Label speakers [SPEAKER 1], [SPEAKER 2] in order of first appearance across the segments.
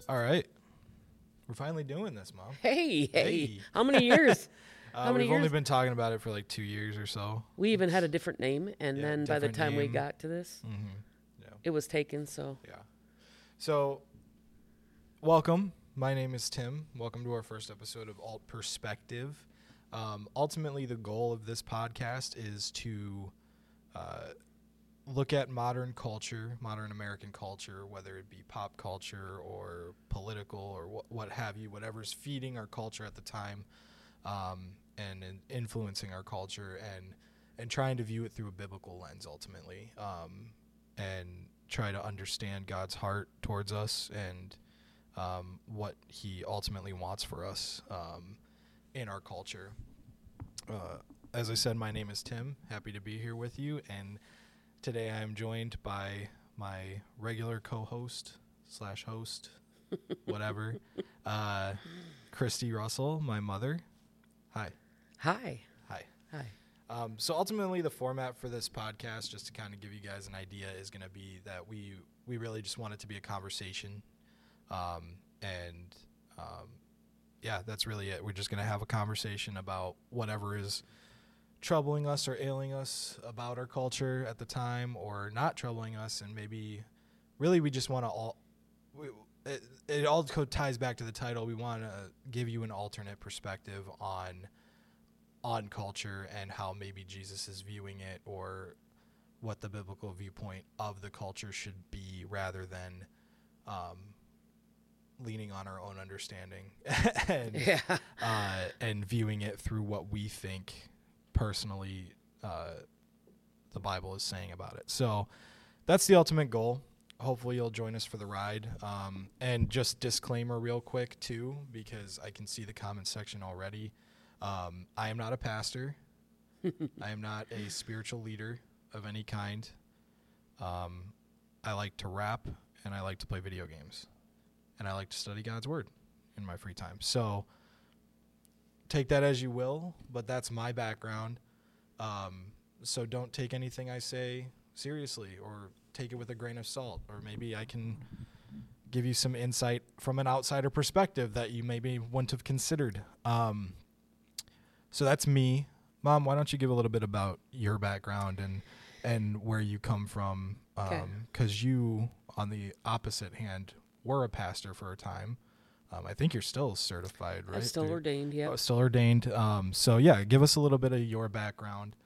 [SPEAKER 1] All right. We're finally doing this, Mom.
[SPEAKER 2] Hey. How many years?
[SPEAKER 1] We've only been talking about it for like 2 years or so.
[SPEAKER 2] We even had a different name, and then by the time we got to this, it was taken, so.
[SPEAKER 1] Yeah. So, welcome. My name is Tim. Welcome to our first episode of Alt Perspective. Ultimately, the goal of this podcast is to look at modern culture, modern American culture, whether it be pop culture or political or what have you, whatever's feeding our culture at the time, and influencing our culture, and trying to view it through a biblical lens ultimately, and try to understand God's heart towards us and what he ultimately wants for us in our culture. As I said, my name is Tim. Happy to be here with you, and today I am joined by my regular co-host / host, whatever, Christy Russell, my mother. Hi.
[SPEAKER 2] Hi.
[SPEAKER 1] Hi.
[SPEAKER 2] Hi.
[SPEAKER 1] So ultimately, the format for this podcast, just to kind of give you guys an idea, is going to be that we really just want it to be a conversation, yeah, that's really it. We're just going to have a conversation about whatever is troubling us or ailing us about our culture at the time, or not troubling us, and maybe really we just want to it all ties back to the title. We want to give you an alternate perspective on culture and how maybe Jesus is viewing it, or what the biblical viewpoint of the culture should be, rather than leaning on our own understanding and viewing it through what we think personally the Bible is saying about it. So that's the ultimate goal. Hopefully you'll join us for the ride. And just disclaimer real quick too, because I can see the comment section already. I am not a pastor. I am not a spiritual leader of any kind. I like to rap, and I like to play video games, and I like to study God's word in my free time. So take that as you will, but that's my background. So don't take anything I say seriously, or take it with a grain of salt, or maybe I can give you some insight from an outsider perspective that you maybe wouldn't have considered. So that's me. Mom, why don't you give a little bit about your background and where you come from? 'Cause you, on the opposite hand, were a pastor for a time. I think you're still certified, right?
[SPEAKER 2] I'm still ordained, yeah.
[SPEAKER 1] Oh, still ordained. So yeah, give us a little bit of your background.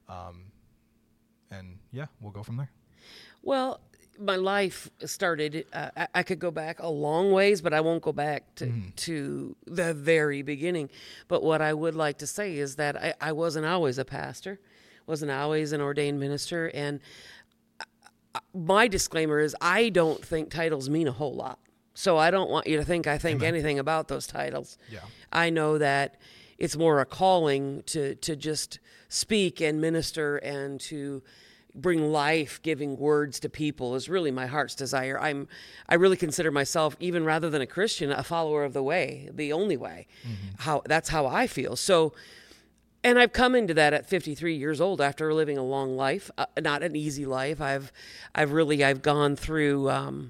[SPEAKER 1] And yeah, we'll go from there.
[SPEAKER 2] Well, my life started, I could go back a long ways, but I won't go back to the very beginning. But what I would like to say is that I wasn't always a pastor, wasn't always an ordained minister. And my disclaimer is I don't think titles mean a whole lot. So I don't want you to think I think anything about those titles.
[SPEAKER 1] Yeah.
[SPEAKER 2] I know that it's more a calling to just speak and minister and to bring life-giving words to people is really my heart's desire. I really consider myself, even rather than a Christian, a follower of the way, the only way. That's how I feel. So, and I've come into that at 53 years old after living a long life, not an easy life. I've gone through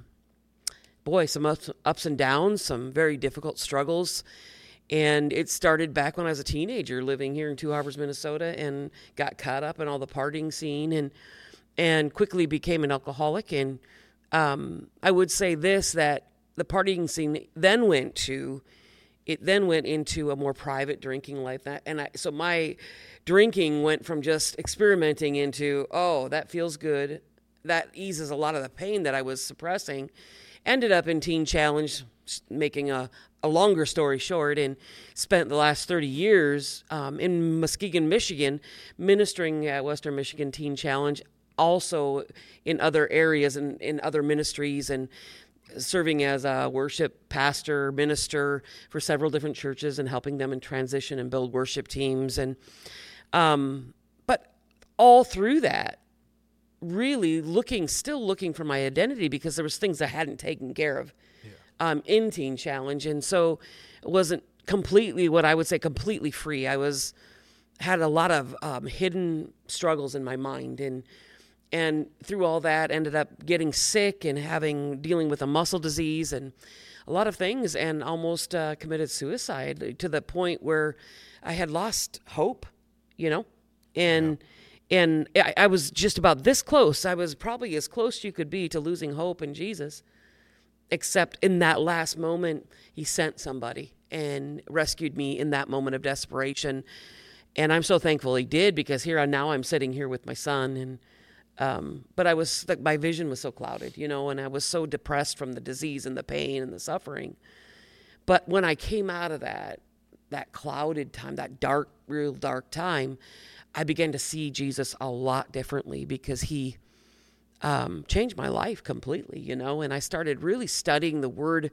[SPEAKER 2] some ups and downs, some very difficult struggles. And it started back when I was a teenager living here in Two Harbors, Minnesota, and got caught up in all the partying scene and quickly became an alcoholic. And I would say this, that the partying scene then went into a more private drinking life. So my drinking went from just experimenting into, oh, that feels good. That eases a lot of the pain that I was suppressing. Ended up in Teen Challenge, making a longer story short, and spent the last 30 years in Muskegon, Michigan, ministering at Western Michigan Teen Challenge, also in other areas and in other ministries, and serving as a worship pastor, minister for several different churches, and helping them in transition and build worship teams. And but all through that, really still looking for my identity, because there was things I hadn't taken care of in Teen Challenge. And so it wasn't completely what I would say completely free. I had a lot of hidden struggles in my mind, and through all that ended up getting sick and dealing with a muscle disease and a lot of things and almost committed suicide to the point where I had lost hope, you know, and I was just about this close. I was probably as close you could be to losing hope in Jesus, except in that last moment, he sent somebody and rescued me in that moment of desperation. And I'm so thankful he did, because now I'm sitting here with my son, and but I was like, my vision was so clouded, you know, and I was so depressed from the disease and the pain and the suffering. But when I came out of that clouded time, that dark, real dark time, I began to see Jesus a lot differently, because he changed my life completely, you know, and I started really studying the Word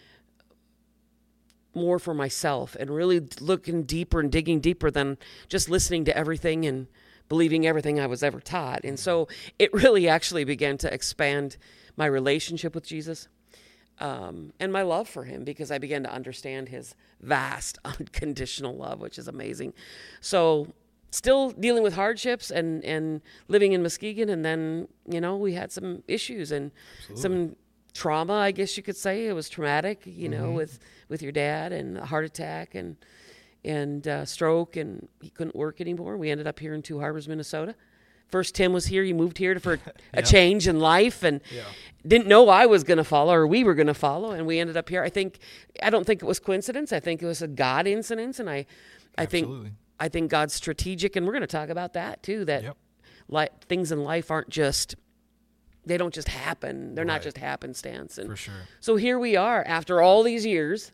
[SPEAKER 2] more for myself and really looking deeper and digging deeper than just listening to everything and believing everything I was ever taught. And so it really actually began to expand my relationship with Jesus, and my love for him, because I began to understand his vast unconditional love, which is amazing. So still dealing with hardships and living in Muskegon. And then, you know, we had some issues and some trauma, I guess you could say. It was traumatic, you know, with your dad, and a heart attack and stroke, and he couldn't work anymore. We ended up here in Two Harbors, Minnesota. First, Tim was here. He moved here for a change in life, and didn't know I was going to follow, or we were going to follow, and we ended up here. I don't think it was coincidence. I think it was a God incident, and I think God's strategic, and we're going to talk about that too. That things in life they don't just happen. They're not just happenstance. And
[SPEAKER 1] for sure.
[SPEAKER 2] So here we are after all these years.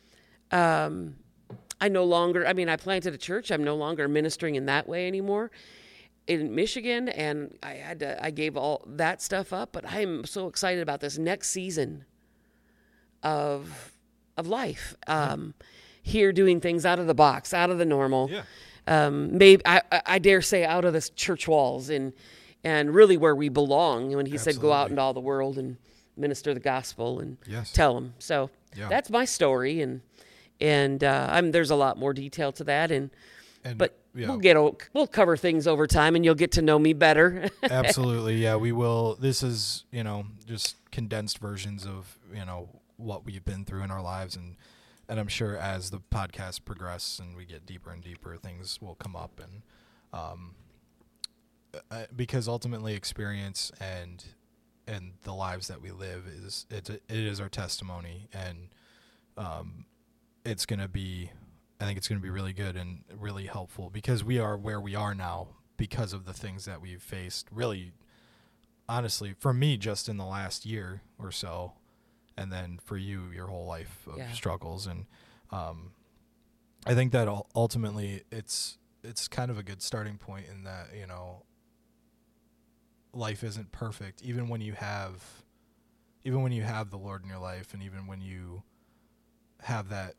[SPEAKER 2] I planted a church. I'm no longer ministering in that way anymore in Michigan, and I gave all that stuff up, but I'm so excited about this next season of life. Here, doing things out of the box, out of the normal. Maybe I dare say out of the church walls, and really where we belong. When he said, "Go out into all the world and minister the gospel and tell them." So that's my story, and there's a lot more detail to that, but we'll cover things over time, and you'll get to know me better.
[SPEAKER 1] Absolutely, yeah, we will. This is, you know, just condensed versions of, you know, what we've been through in our lives, and I'm sure as the podcast progresses and we get deeper and deeper, things will come up, and because ultimately experience and the lives that we live it is our testimony, and it's going to be, I think it's going to be really good and really helpful, because we are where we are now because of the things that we've faced, really, honestly, for me, just in the last year or so, and then for you, your whole life of struggles. And I think that ultimately it's kind of a good starting point in that, you know, life isn't perfect, even when you have the Lord in your life, and even when you have that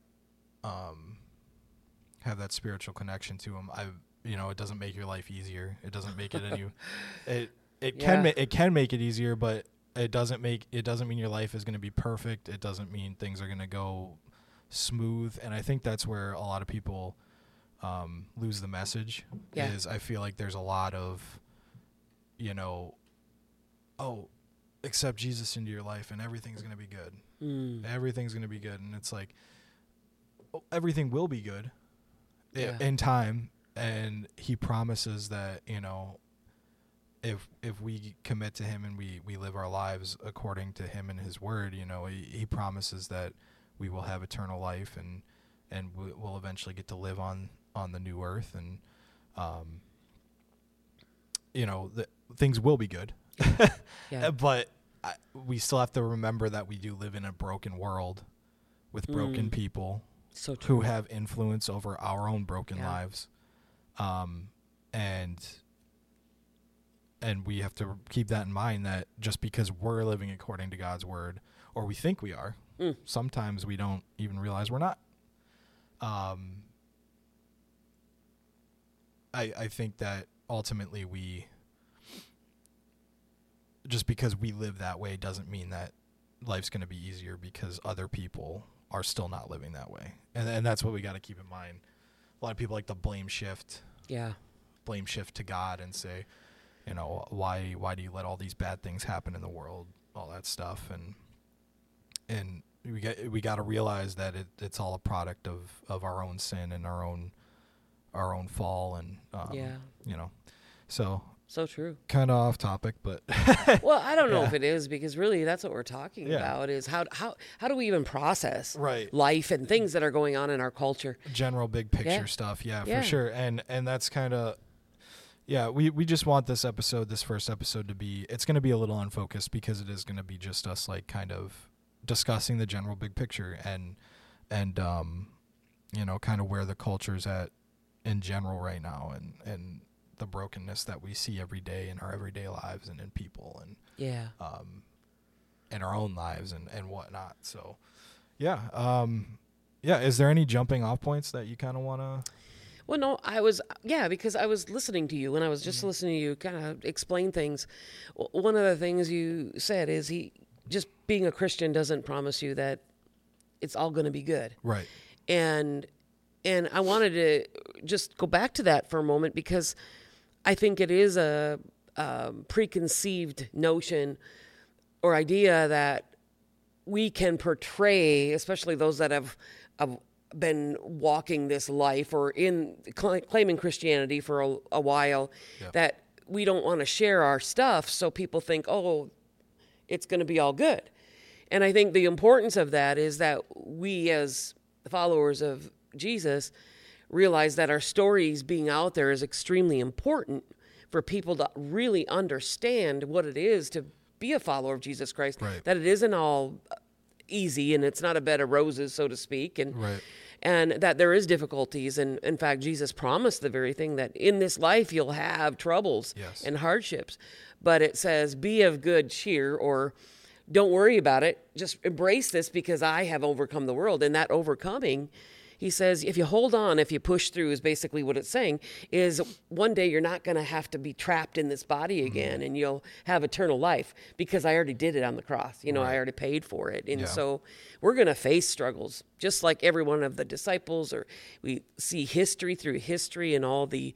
[SPEAKER 1] spiritual connection to him. It doesn't make your life easier. It doesn't make it any. It can make it easier, but it doesn't mean your life is going to be perfect. It doesn't mean things are going to go smooth. And I think that's where a lot of people lose the message. Is I feel like there's a lot of, you know, accept Jesus into your life and everything's going to be good. Everything's going to be good. And it's like, everything will be good in time. And he promises that, you know, if we commit to him and we live our lives according to him and his word, you know, he promises that we will have eternal life, and we'll eventually get to live on the new earth. And, you know, things will be good. But we still have to remember that we do live in a broken world with broken people who have influence over our own broken lives. And we have to keep that in mind, that just because we're living according to God's word, or we think we are, sometimes we don't even realize we're not. I think that ultimately just because we live that way doesn't mean that life's going to be easier, because other people are still not living that way. And that's what we got to keep in mind. A lot of people like to blame shift to God and say, you know, why do you let all these bad things happen in the world, all that stuff. And we got to realize that it's all a product of our own sin and our own fall, and you know, so
[SPEAKER 2] true.
[SPEAKER 1] kind of off topic, but
[SPEAKER 2] Well, I don't know
[SPEAKER 1] Yeah.
[SPEAKER 2] if it is, because really that's what we're talking
[SPEAKER 1] Yeah.
[SPEAKER 2] about, is how do we even process
[SPEAKER 1] Right.
[SPEAKER 2] life and things that are going on in our culture.
[SPEAKER 1] general big picture
[SPEAKER 2] Yeah.
[SPEAKER 1] stuff,
[SPEAKER 2] Yeah.
[SPEAKER 1] for sure, and that's kind of we just want this first episode to be, it's going to be a little unfocused, because it is going to be just us like kind of discussing the general big picture and you know, kind of where the culture's at in general right now, and the brokenness that we see every day in our everyday lives and in people, and
[SPEAKER 2] Yeah.
[SPEAKER 1] in our own lives and whatnot. So is there any jumping off points that you kind of want to?
[SPEAKER 2] Well, no, because I was listening to you, and I was just listening to you kind of explain things. One of the things you said is just being a Christian doesn't promise you that it's all going to be good.
[SPEAKER 1] Right.
[SPEAKER 2] And I wanted to just go back to that for a moment, because I think it is a preconceived notion or idea that we can portray, especially those that have been walking this life or claiming Christianity for a while, that we don't want to share our stuff, so people think, oh, it's going to be all good. And I think the importance of that is that we, as followers of Jesus, realize that our stories being out there is extremely important for people to really understand what it is to be a follower of Jesus Christ.
[SPEAKER 1] Right.
[SPEAKER 2] That it isn't all easy, and it's not a bed of roses, so to speak, and
[SPEAKER 1] Right.
[SPEAKER 2] and that there is difficulties. And in fact, Jesus promised the very thing, that in this life you'll have troubles
[SPEAKER 1] Yes.
[SPEAKER 2] and hardships. But it says, be of good cheer, or don't worry about it. Just embrace this, because I have overcome the world. And that overcoming, he says, if you hold on, if you push through, is basically what it's saying, is one day you're not going to have to be trapped in this body again, and you'll have eternal life, because I already did it on the cross. You know, I already paid for it. And so we're going to face struggles, just like every one of the disciples, or we see history through history and all the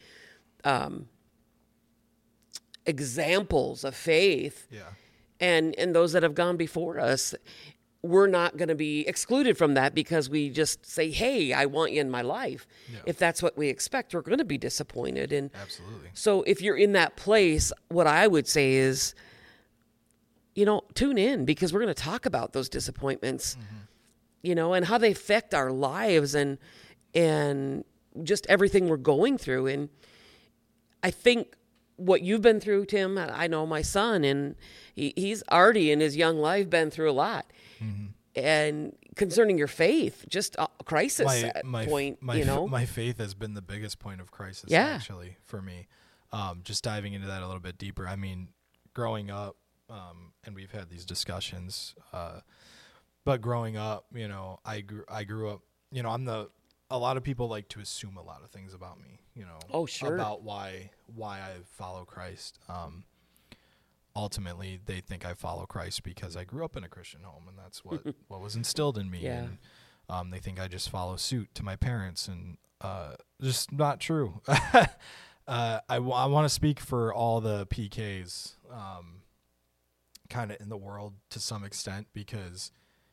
[SPEAKER 2] examples of faith.
[SPEAKER 1] Yeah.
[SPEAKER 2] And those that have gone before us. We're not going to be excluded from that because we just say, hey, I want you in my life.
[SPEAKER 1] Yeah.
[SPEAKER 2] If that's what we expect, we're going to be disappointed. And
[SPEAKER 1] Absolutely.
[SPEAKER 2] so if you're in that place, what I would say is, you know, tune in, because we're going to talk about those disappointments, you know, and how they affect our lives and just everything we're going through. And I think what you've been through, Tim, I know my son, and he's already in his young life been through a lot. And concerning your faith, just a crisis point, you know.
[SPEAKER 1] My faith has been the biggest point of crisis, actually, for me. Just diving into that a little bit deeper. I mean, growing up, and we've had these discussions, but growing up, you know, I grew up, you know, a lot of people like to assume a lot of things about me, you know.
[SPEAKER 2] Oh, sure.
[SPEAKER 1] About why I follow Christ. Ultimately, they think I follow Christ because I grew up in a Christian home, and that's what was instilled in me.
[SPEAKER 2] Yeah.
[SPEAKER 1] And they think I just follow suit to my parents, and just not true. I want to speak for all the PKs, kind of in the world to some extent, because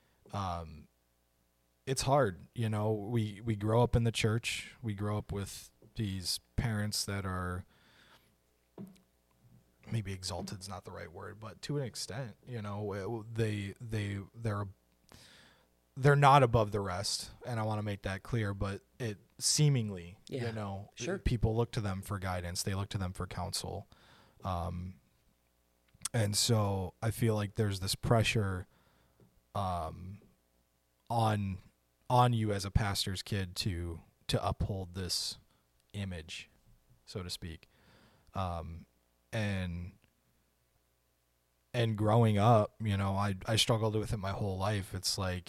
[SPEAKER 1] it's hard. You know, we grow up in the church. We grow up with these parents that are, maybe exalted is not the right word, but to an extent, you know, they're not above the rest, and I want to make that clear. But it seemingly, you know, people look to them for guidance. They look to them for counsel, and so I feel like there's this pressure, on you as a pastor's kid to uphold this image, so to speak. And growing up, you know, I struggled with it my whole life. It's like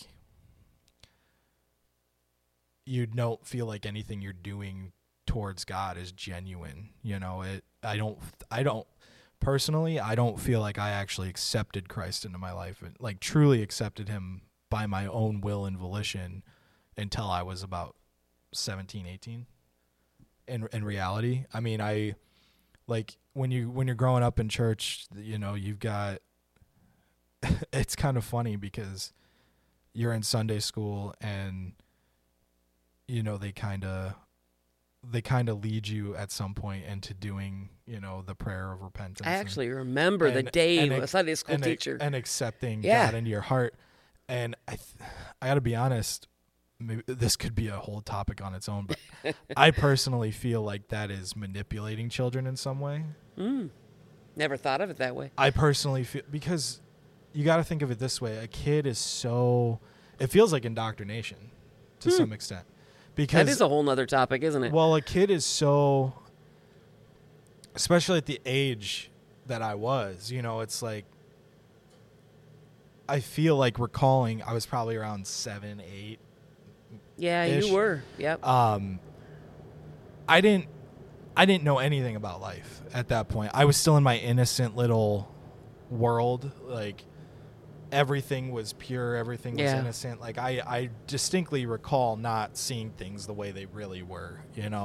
[SPEAKER 1] you don't feel like anything you're doing towards God is genuine. You know, I don't personally, I don't feel like I actually accepted Christ into my life, and like truly accepted him by my own will and volition until I was about 17, 18. In reality, I mean, like when you're growing up in church, you know, you've got, it's kind of funny because you're in Sunday school and they kind of lead you at some point into doing the prayer of repentance.
[SPEAKER 2] I actually remember the day a Sunday school teacher
[SPEAKER 1] and accepting God into your heart. And I got to be honest, maybe this could be a whole topic on its own, but I personally feel like that is manipulating children in some way.
[SPEAKER 2] Never thought of it that way.
[SPEAKER 1] I personally feel, because you got to think of it this way: a kid is it feels like indoctrination to some extent. Because
[SPEAKER 2] that is a whole nother topic, isn't it?
[SPEAKER 1] Well, a kid is especially at the age that I was, it's like, I feel like recalling, I was probably around 7, 8.
[SPEAKER 2] Yeah, you were. Yep.
[SPEAKER 1] I didn't know anything about life at that point. I was still in my innocent little world. Like, everything was pure. Everything was innocent. Like, I distinctly recall not seeing things the way they really were,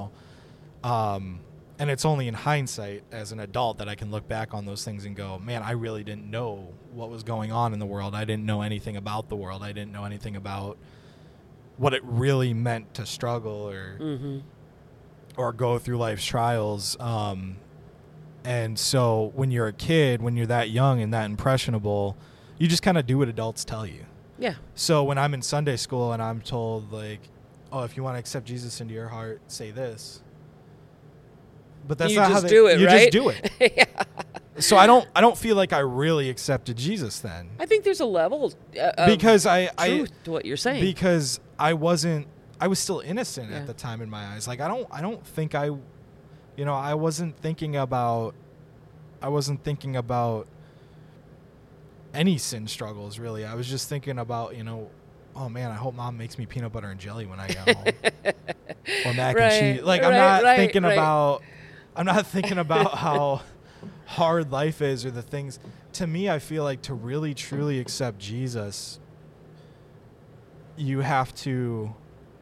[SPEAKER 1] and it's only in hindsight as an adult that I can look back on those things and go, man, I really didn't know what was going on in the world. I didn't know anything about the world. I didn't know anything about what it really meant to struggle or go through life's trials. And so when you're a kid, when you're that young and that impressionable, you just kind of do what adults tell you.
[SPEAKER 2] Yeah.
[SPEAKER 1] So when I'm in Sunday school and I'm told, like, oh, if you want to accept Jesus into your heart, say this. But that's not how
[SPEAKER 2] do it,
[SPEAKER 1] you
[SPEAKER 2] right?
[SPEAKER 1] just do it. Yeah. So I don't feel like I really accepted Jesus then.
[SPEAKER 2] I think there's a level
[SPEAKER 1] because
[SPEAKER 2] truth to what you're saying.
[SPEAKER 1] Because I was still innocent at the time in my eyes. Like, I don't think I wasn't thinking about any sin struggles, really. I was just thinking about, oh man, I hope mom makes me peanut butter and jelly when I get home. Or mac and cheese. Like, I'm not thinking about how hard life is or the things. To me, I feel like to really truly accept Jesus, you have to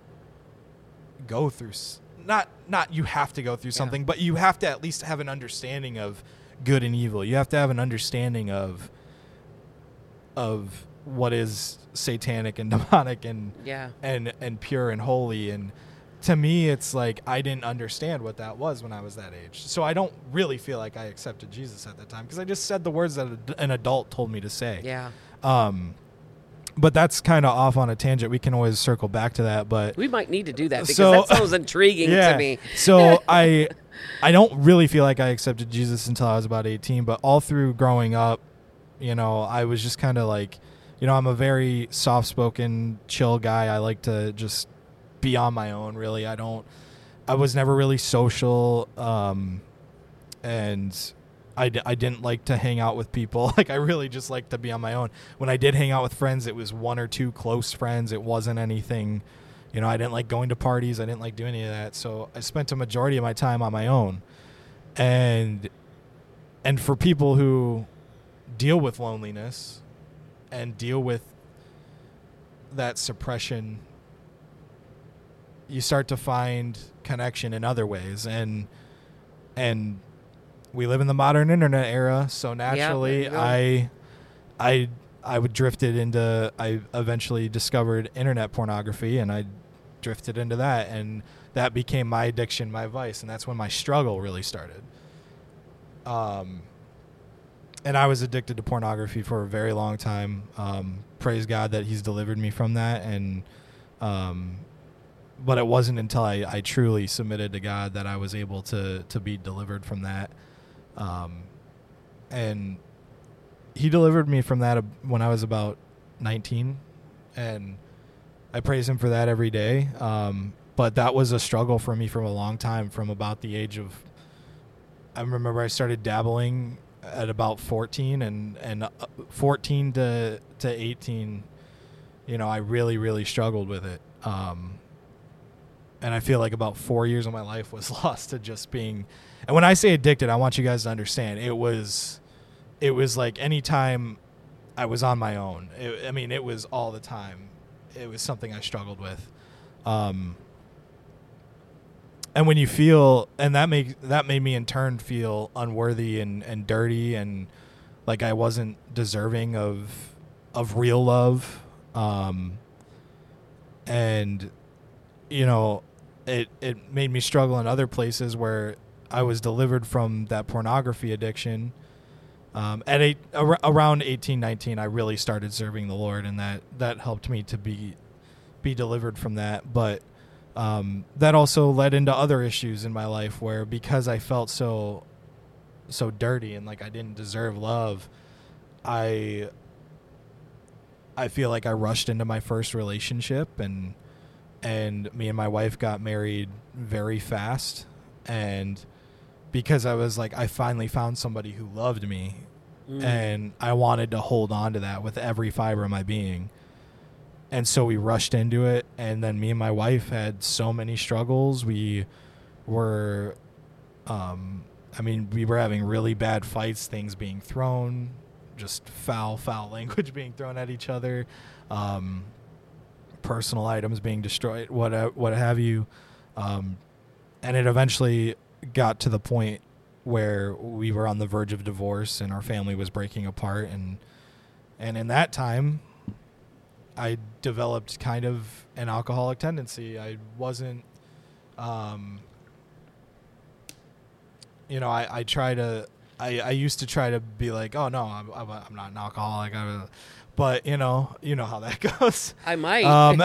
[SPEAKER 1] go through not you have to go through something, but you have to at least have an understanding of good and evil. You have to have an understanding of what is satanic and demonic and pure and holy. And to me, it's like I didn't understand what that was when I was that age. So I don't really feel like I accepted Jesus at that time because I just said the words that an adult told me to say.
[SPEAKER 2] Yeah.
[SPEAKER 1] But that's kind of off on a tangent. We can always circle back to that. But
[SPEAKER 2] we might need to do that because that sounds intriguing to me.
[SPEAKER 1] So I don't really feel like I accepted Jesus until I was about 18. But all through growing up, I was just kind of like, I'm a very soft-spoken, chill guy. I like to just be on my own, really. I was never really social, and I didn't like to hang out with people. Like, I really just liked to be on my own. When I did hang out with friends, it was one or two close friends. It wasn't anything, I didn't like going to parties. I didn't like doing any of that. So I spent a majority of my time on my own. And for people who deal with loneliness and deal with that suppression, you start to find connection in other ways. And we live in the modern internet era, so naturally I eventually discovered internet pornography, and I drifted into that, and that became my addiction, my vice, and that's when my struggle really started. And I was addicted to pornography for a very long time. Praise God that he's delivered me from that. And, but it wasn't until I truly submitted to God that I was able to be delivered from that. And he delivered me from that when I was about 19, and I praise him for that every day. But that was a struggle for me for a long time, from about the age of, I remember I started dabbling at about 14, and 14 to 18, I really, really struggled with it. And I feel like about 4 years of my life was lost to just being, and when I say addicted, I want you guys to understand, it was like anytime I was on my own, it was all the time. It was something I struggled with. And when you feel, and that made me in turn feel unworthy and dirty, and like I wasn't deserving of real love. And you know, it made me struggle in other places where I was delivered from that pornography addiction. Around 18, 19, I really started serving the Lord, and that helped me to be delivered from that. But that also led into other issues in my life where, because I felt so dirty and like I didn't deserve love, I feel like I rushed into my first relationship, and me and my wife got married very fast. And because I was like, I finally found somebody who loved me, and I wanted to hold on to that with every fiber of my being. And so we rushed into it, and then me and my wife had so many struggles. We were, we were having really bad fights, things being thrown, just foul language being thrown at each other, personal items being destroyed, what have you. And it eventually got to the point where we were on the verge of divorce and our family was breaking apart. And in that time, I developed kind of an alcoholic tendency. I wasn't, I used to try to be like, oh no, I'm not an alcoholic. But you know how that goes.
[SPEAKER 2] I might.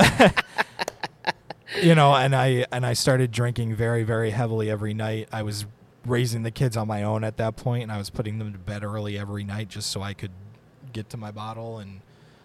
[SPEAKER 1] And I started drinking very, very heavily every night. I was raising the kids on my own at that point, and I was putting them to bed early every night just so I could get to my bottle. And,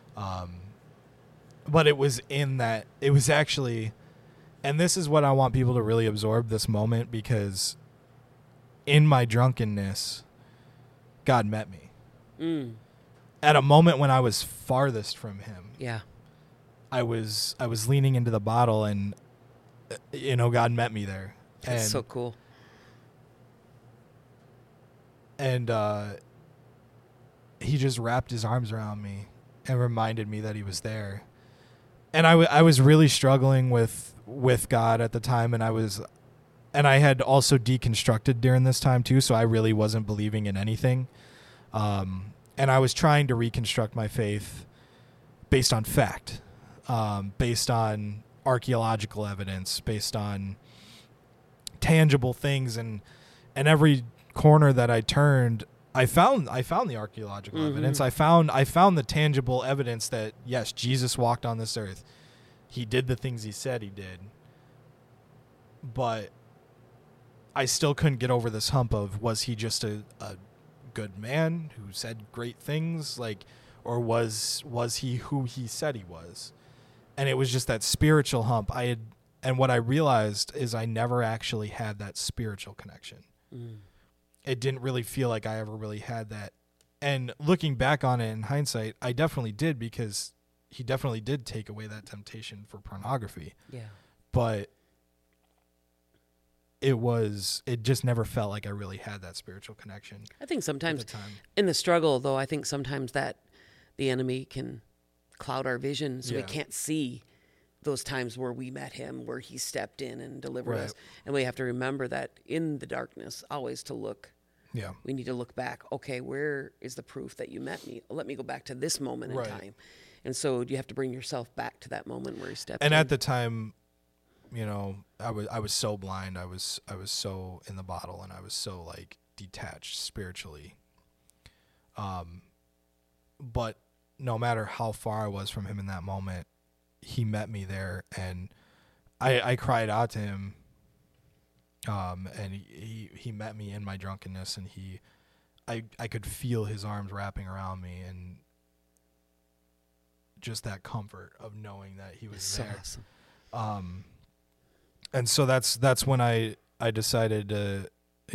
[SPEAKER 1] but it was actually, and this is what I want people to really absorb this moment, because in my drunkenness, God met me. At a moment when I was farthest from him.
[SPEAKER 2] Yeah.
[SPEAKER 1] I was leaning into the bottle, and God met me there.
[SPEAKER 2] That's so cool.
[SPEAKER 1] And he just wrapped his arms around me and reminded me that he was there. And I was really struggling with God at the time, and I had also deconstructed during this time too, so I really wasn't believing in anything. And I was trying to reconstruct my faith based on fact, based on archaeological evidence, based on tangible things, and every corner that I turned, I found the archaeological evidence. I found the tangible evidence that yes, Jesus walked on this earth. He did the things he said he did. But I still couldn't get over this hump of, was he just a good man who said great things, or was he who he said he was? And it was just that spiritual hump. And what I realized is I never actually had that spiritual connection. It didn't really feel like I ever really had that. And looking back on it in hindsight, I definitely did, because he definitely did take away that temptation for pornography.
[SPEAKER 2] Yeah.
[SPEAKER 1] But it just never felt like I really had that spiritual connection.
[SPEAKER 2] I think sometimes in the struggle, though, I think sometimes that the enemy can cloud our vision, so we can't see those times where we met him, where he stepped in and delivered us. And we have to remember that in the darkness, always to look.
[SPEAKER 1] Yeah.
[SPEAKER 2] We need to look back. Okay, where is the proof that you met me? Let me go back to this moment in time. And so you have to bring yourself back to that moment where he stepped in.
[SPEAKER 1] And at the time, I was so blind. I was so in the bottle, and I was so detached spiritually. But no matter how far I was from him in that moment, he met me there, and I cried out to him. And he met me in my drunkenness, and I could feel his arms wrapping around me, and just that comfort of knowing that he was there. Awesome. And so that's when I decided to,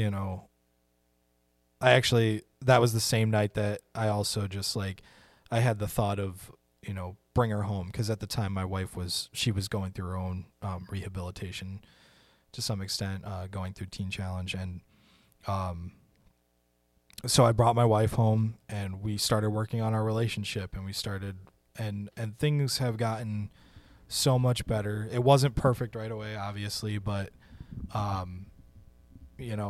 [SPEAKER 1] that was the same night that I also just I had the thought of, bring her home. 'Cause at the time my wife was going through her own rehabilitation to some extent, going through Teen Challenge. And so I brought my wife home, and we started working on our relationship, and we started, and things have gotten so much better. It wasn't perfect right away, obviously, but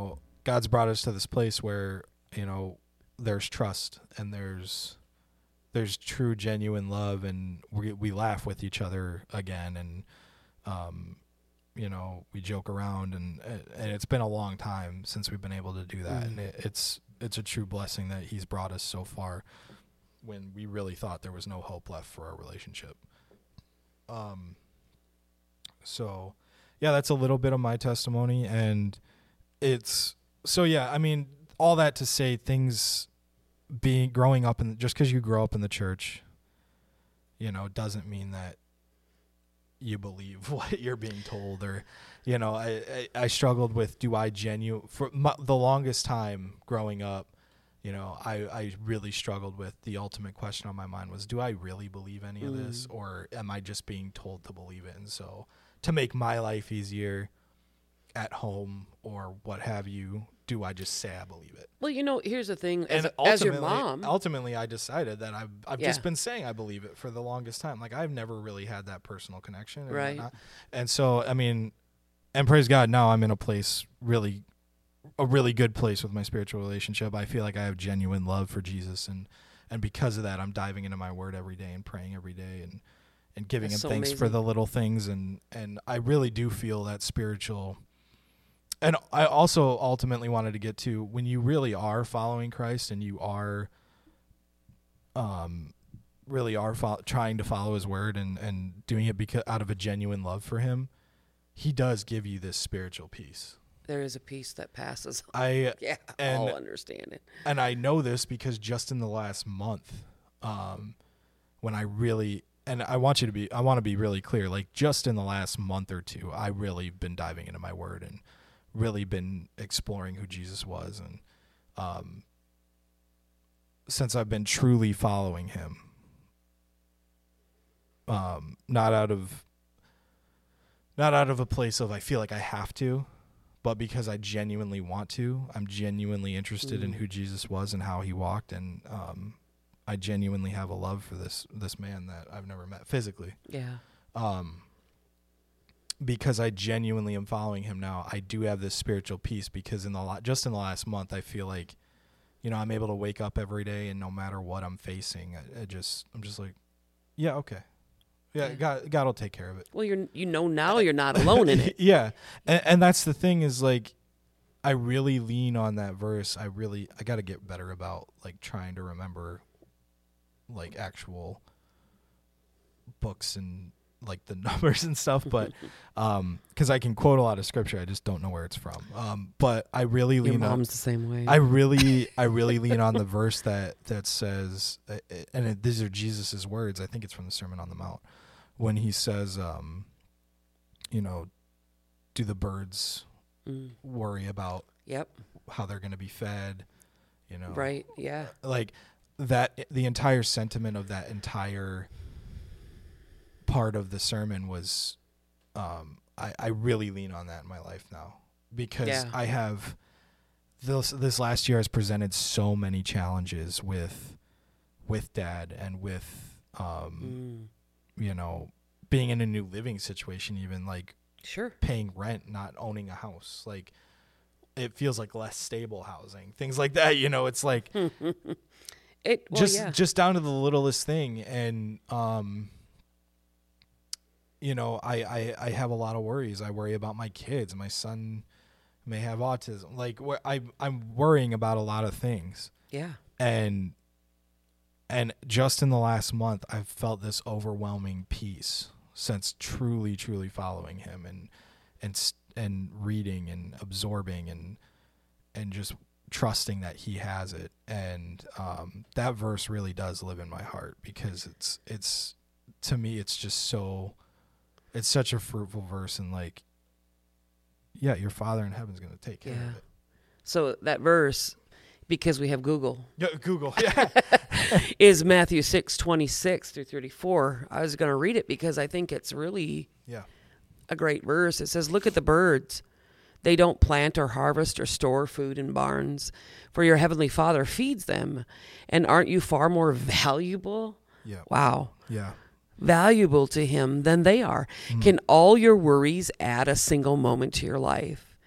[SPEAKER 1] God's brought us to this place where there's trust, and there's there's true, genuine love, and we laugh with each other again, and you know, we joke around, and it's been a long time since we've been able to do that, and it's a true blessing that he's brought us so far when we really thought there was no hope left for our relationship. So yeah, that's a little bit of my testimony, and I mean, all that to say, things growing up just because you grow up in the church, you know, doesn't mean that you believe what you're being told, or, you know, I struggled with, the longest time growing up, you know, I really struggled with the ultimate question on my mind was, do I really believe any of this, or am I just being told to believe it? And so to make my life easier at home or what have you, do I just say I believe it?
[SPEAKER 2] Well, you know, here's the thing.
[SPEAKER 1] And
[SPEAKER 2] as your mom,
[SPEAKER 1] ultimately, I decided that I've just been saying I believe it for the longest time. Like, I've never really had that personal connection,
[SPEAKER 2] right?
[SPEAKER 1] And so, I mean, and praise God, now I'm in a really good place with my spiritual relationship. I feel like I have genuine love for Jesus, and because of that, I'm diving into my Word every day and praying every day and giving Him thanks for the little things, and I really do feel that spiritual. And I also ultimately wanted to get to, when you really are following Christ and you are trying to follow His Word and doing it out of a genuine love for Him, He does give you this spiritual peace.
[SPEAKER 2] There is a peace that passes.
[SPEAKER 1] All
[SPEAKER 2] understanding.
[SPEAKER 1] And I know this because just in the last month, when I want to be really clear, like, just in the last month or two, I really been diving into my Word and really been exploring who Jesus was, and since I've been truly following Him, not out of a place of I feel like I have to, but because I genuinely want to. I'm genuinely interested in who Jesus was and how He walked, and I genuinely have a love for this man that I've never met physically.
[SPEAKER 2] Yeah.
[SPEAKER 1] Because I genuinely am following Him now, I do have this spiritual peace, because just in the last month, I feel like, you know, I'm able to wake up every day, and no matter what I'm facing, I'm just like, yeah, okay. Yeah, God will take care of it.
[SPEAKER 2] Well, now you're not alone in it.
[SPEAKER 1] Yeah. And that's the thing, is like, I really lean on that verse. I got to get better about, like, trying to remember, like, actual books and, like, the numbers and stuff, but because I can quote a lot of scripture, I just don't know where it's from. But I really lean on.
[SPEAKER 2] Your mom's the same way.
[SPEAKER 1] I really lean on the verse that says, and these are Jesus's words. I think it's from the Sermon on the Mount, when He says, you know, do the birds worry about how they're going to be fed? You know,
[SPEAKER 2] right? Yeah,
[SPEAKER 1] like that. The entire sentiment of that entire part of the sermon was, I really lean on that in my life now, because I have this last year has presented so many challenges with Dad, and with you know, being in a new living situation, even, like, paying rent, not owning a house, like, it feels like less stable housing, things like that, you know. It's like just down to the littlest thing. And you know, I have a lot of worries. I worry about my kids. My son may have autism. Like, I'm worrying about a lot of things. Yeah. And just in the last month, I've felt this overwhelming peace since truly following Him, and reading and absorbing and just trusting that He has it. And that verse really does live in my heart, because it's to me, it's just so. It's such a fruitful verse, and, like, yeah, your Father in heaven's going to take care of it.
[SPEAKER 2] So that verse, because we have Google.
[SPEAKER 1] Yeah, Google. Yeah.
[SPEAKER 2] Is Matthew 6:26-34. I was going to read it because I think it's really a great verse. It says, "Look at the birds. They don't plant or harvest or store food in barns, for your heavenly Father feeds them. And aren't you far more valuable?" Yeah. Wow. Yeah. Valuable to Him than they are. Can all your worries add a single moment to your life? Right.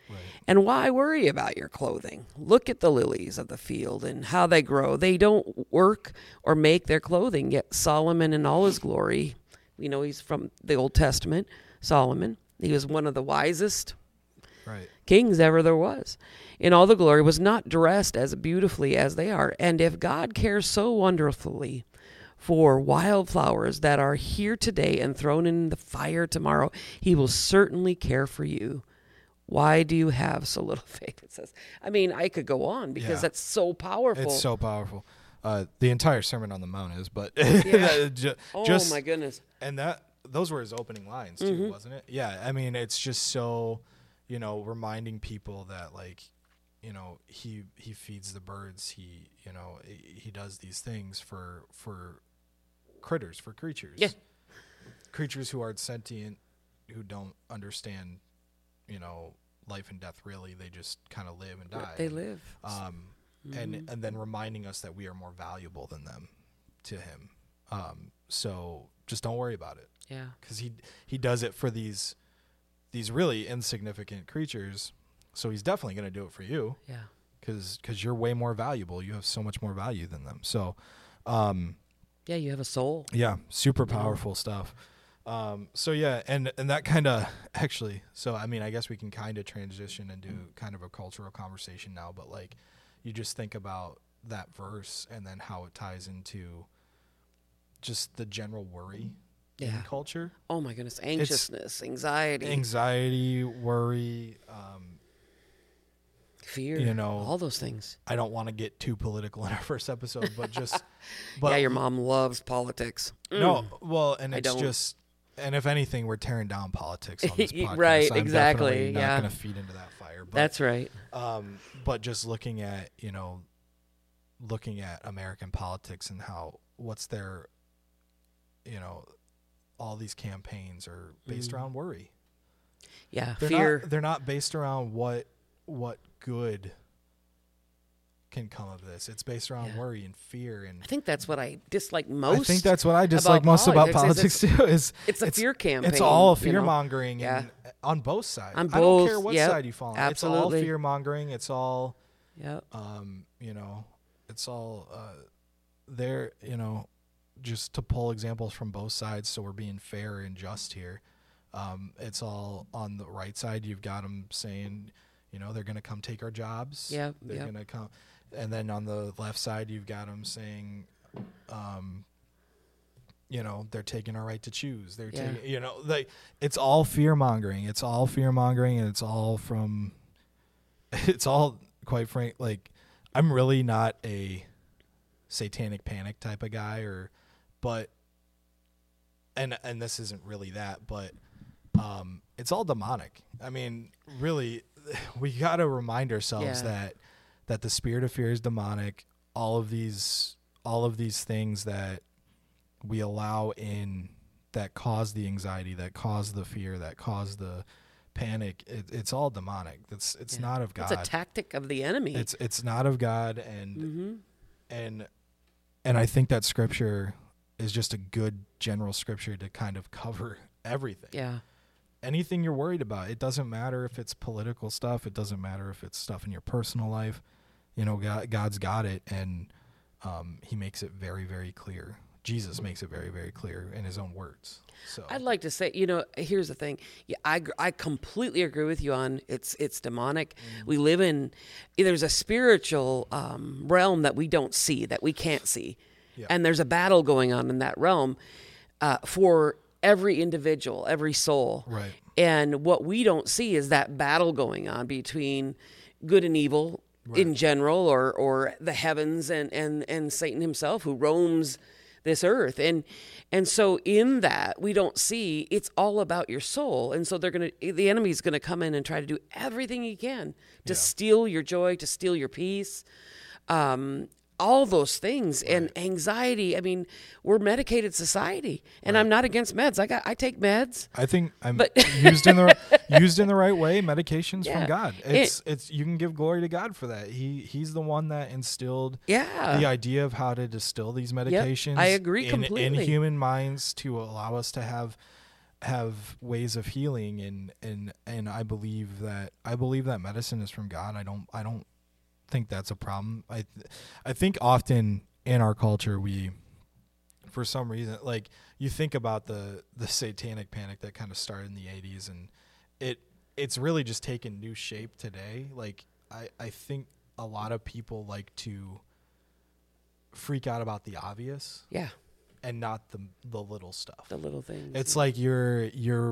[SPEAKER 2] And why worry about your clothing? Look at the lilies of the field and how they grow. They don't work or make their clothing, yet Solomon in all his glory, we know he's from the Old Testament, Solomon, he was one of the wisest kings ever there was. In all the glory, was not dressed as beautifully as they are. And if God cares so wonderfully for wildflowers that are here today and thrown in the fire tomorrow, he will certainly care for you. Why do you have so little faith? It says. I mean, I could go on because that's so powerful.
[SPEAKER 1] It's so powerful. The entire Sermon on the Mount is, but
[SPEAKER 2] oh my goodness.
[SPEAKER 1] And those were his opening lines too, wasn't it? Yeah. I mean, it's just so, reminding people that he feeds the birds. He does these things for critters, for creatures.
[SPEAKER 2] Yeah.
[SPEAKER 1] Creatures who are sentient, who don't understand, life and death really. They just kind of live and die.
[SPEAKER 2] They live.
[SPEAKER 1] And then reminding us that we are more valuable than them to him. So just don't worry about it.
[SPEAKER 2] Yeah.
[SPEAKER 1] Because he does it for these really insignificant creatures. So he's definitely going to do it for you.
[SPEAKER 2] Yeah.
[SPEAKER 1] Because you're way more valuable. You have so much more value than them. So,
[SPEAKER 2] yeah, you have a soul.
[SPEAKER 1] Yeah, super powerful stuff. So yeah, and that kind of actually. So I mean, I guess we can kind of transition and do kind of a cultural conversation now. But you just think about that verse and then how it ties into just the general worry in culture.
[SPEAKER 2] Oh my goodness, anxiousness,
[SPEAKER 1] anxiety, worry.
[SPEAKER 2] Fear, all those things.
[SPEAKER 1] I don't want to get too political in our first episode, but
[SPEAKER 2] yeah, your mom loves politics.
[SPEAKER 1] No, well, and it's just, and if anything, we're tearing down politics on this podcast.
[SPEAKER 2] Right,
[SPEAKER 1] so I'm
[SPEAKER 2] exactly.
[SPEAKER 1] definitely not going to feed into that fire. But,
[SPEAKER 2] that's right.
[SPEAKER 1] But just looking at American politics and what's their, all these campaigns are based around worry.
[SPEAKER 2] Yeah,
[SPEAKER 1] fear. They're not based around what good can come of this. It's based around worry and fear, and
[SPEAKER 2] I think that's what I dislike most.
[SPEAKER 1] I think that's what I dislike most about politics too.
[SPEAKER 2] It's a fear campaign.
[SPEAKER 1] It's all fear mongering, and on both sides.
[SPEAKER 2] On both,
[SPEAKER 1] I don't care what side you fall on.
[SPEAKER 2] Absolutely.
[SPEAKER 1] It's all fear mongering. It's all, it's all there. Just to pull examples from both sides, so we're being fair and just here. It's all on the right side. You've got them saying, they're going to come take our jobs.
[SPEAKER 2] Yeah,
[SPEAKER 1] they're going to come. And then on the left side, you've got them saying, they're taking our right to choose. They're taking, it's all fear mongering. It's all fear mongering, and it's all quite frank. I'm really not a satanic panic type of guy, and this isn't really that, but it's all demonic. I mean, really, we got to remind ourselves that the spirit of fear is demonic. All of these things that we allow in, that cause the anxiety, that cause the fear, that cause the panic, it's all demonic. It's not of God.
[SPEAKER 2] It's a tactic of the enemy.
[SPEAKER 1] It's not of God, and I think that scripture is just a good general scripture to kind of cover everything.
[SPEAKER 2] Yeah.
[SPEAKER 1] Anything you're worried about, it doesn't matter if it's political stuff. It doesn't matter if it's stuff in your personal life. God's got it, and he makes it very, very clear. Jesus makes it very, very clear in his own words. So
[SPEAKER 2] I'd like to say, here's the thing. Yeah, I completely agree with you on it's demonic. We live in, there's a spiritual realm that we don't see, that we can't see. Yeah. And there's a battle going on in that realm for every individual, every soul.
[SPEAKER 1] Right.
[SPEAKER 2] And what we don't see is that battle going on between good and evil in general, or the heavens and Satan himself, who roams this earth. And so in that, we don't see, it's all about your soul. And so the enemy's going to come in and try to do everything he can to steal your joy, to steal your peace. All those things, and anxiety. I mean, we're medicated society, and I'm not against meds. I take meds.
[SPEAKER 1] I think used in the right way. Medications from God. It's you can give glory to God for that. He's the one that instilled the idea of how to distill these medications.
[SPEAKER 2] I agree completely.
[SPEAKER 1] in human minds to allow us to have have ways of healing, and I believe that medicine is from God. I don't think that's a problem. I think often in our culture we, for some reason, like you think about the satanic panic that kind of started in the 80s, and it's really just taken new shape today. Like I think a lot of people like to freak out about the obvious.
[SPEAKER 2] Yeah.
[SPEAKER 1] And not the little stuff.
[SPEAKER 2] The little things.
[SPEAKER 1] It's like there's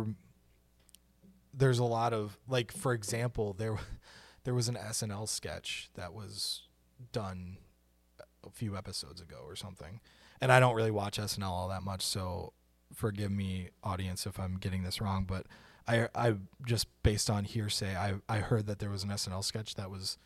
[SPEAKER 1] a lot of, like, for example, there was an SNL sketch that was done a few episodes ago or something. And I don't really watch SNL all that much, so forgive me, audience, if I'm getting this wrong, but I just based on hearsay, I heard that there was an SNL sketch that was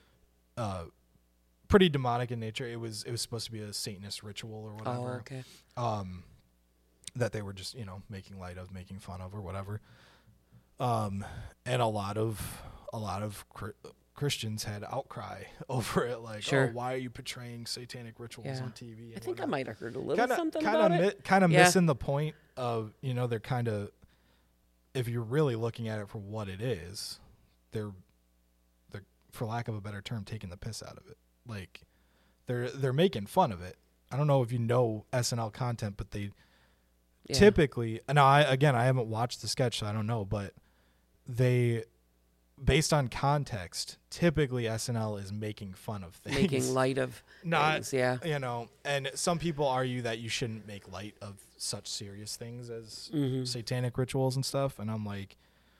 [SPEAKER 1] pretty demonic in nature. It was supposed to be a Satanist ritual or whatever.
[SPEAKER 2] Oh, okay.
[SPEAKER 1] That they were just, making light of, making fun of, or whatever. And a lot of Christians had outcry over it, like,
[SPEAKER 2] sure.
[SPEAKER 1] Oh, why are you portraying satanic rituals on TV?
[SPEAKER 2] I think I might have heard a little something
[SPEAKER 1] about
[SPEAKER 2] it.
[SPEAKER 1] Kind of missing the point of, they're kind of, if you're really looking at it for what it is, they're for lack of a better term, taking the piss out of it. Like they're making fun of it. I don't know if you know SNL content, but they typically, and I haven't watched the sketch, so I don't know, but they, based on context, typically SNL is making fun of things.
[SPEAKER 2] Making light of things, yeah.
[SPEAKER 1] And some people argue that you shouldn't make light of such serious things as satanic rituals and stuff. And I'm like,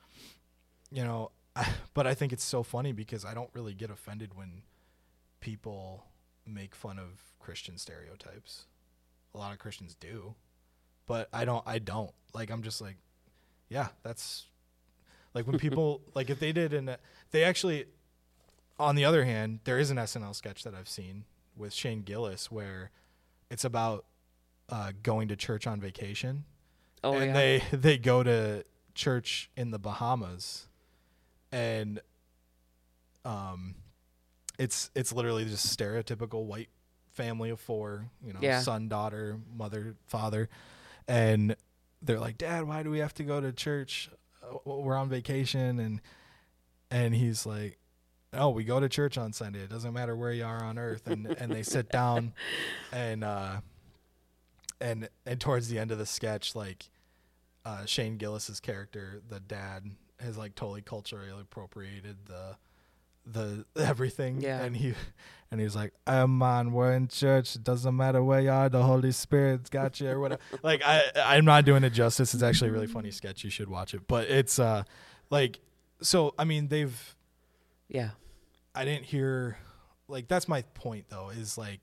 [SPEAKER 1] but I think it's so funny because I don't really get offended when people make fun of Christian stereotypes. A lot of Christians do, but I don't. Like, I'm just like, yeah, that's like when people like if they did, and they actually, on the other hand, there is an SNL sketch that I've seen with Shane Gillis where it's about going to church on vacation.
[SPEAKER 2] Oh,
[SPEAKER 1] and
[SPEAKER 2] yeah.
[SPEAKER 1] they go to church in the Bahamas, and it's literally just stereotypical white family of four, son, daughter, mother, father, and they're like, Dad, why do we have to go to church? We're on vacation, and he's like, oh, we go to church on Sunday. It doesn't matter where you are on earth. And they sit down, and towards the end of the sketch, like Shane Gillis's character, the dad, has like totally culturally appropriated the everything.
[SPEAKER 2] Yeah.
[SPEAKER 1] And he's like, oh man, we're in church. It doesn't matter where you are. The Holy Spirit's got you or whatever. Like I'm not doing it justice. It's actually a really funny sketch. You should watch it. But it's like, so, I mean, I didn't hear, like, that's my point though, is like,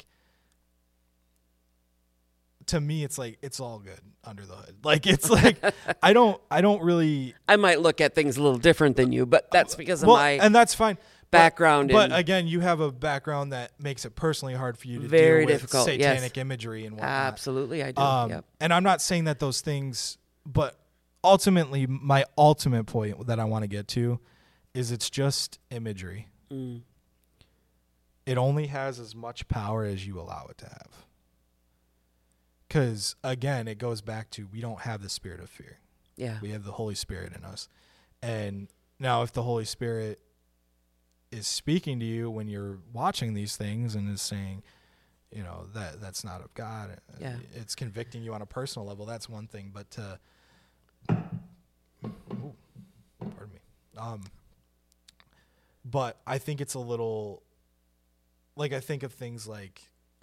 [SPEAKER 1] to me, it's like, it's all good under the hood. Like, it's like, I don't really.
[SPEAKER 2] I might look at things a little different than you, but that's because of my
[SPEAKER 1] and that's fine.
[SPEAKER 2] Background.
[SPEAKER 1] But again, you have a background that makes it personally hard for you to
[SPEAKER 2] very
[SPEAKER 1] deal with
[SPEAKER 2] difficult,
[SPEAKER 1] satanic imagery and whatnot.
[SPEAKER 2] Absolutely, I do. Yep.
[SPEAKER 1] And I'm not saying that those things, but ultimately, my ultimate point that I want to get to is it's just imagery.
[SPEAKER 2] Mm.
[SPEAKER 1] It only has as much power as you allow it to have. Because, again, it goes back to, we don't have the spirit of fear.
[SPEAKER 2] Yeah.
[SPEAKER 1] We have the Holy Spirit in us. And now if the Holy Spirit is speaking to you when you're watching these things and is saying, that's not of God, it's convicting you on a personal level, that's one thing. But pardon me. But I think it's a little, like, I think of things like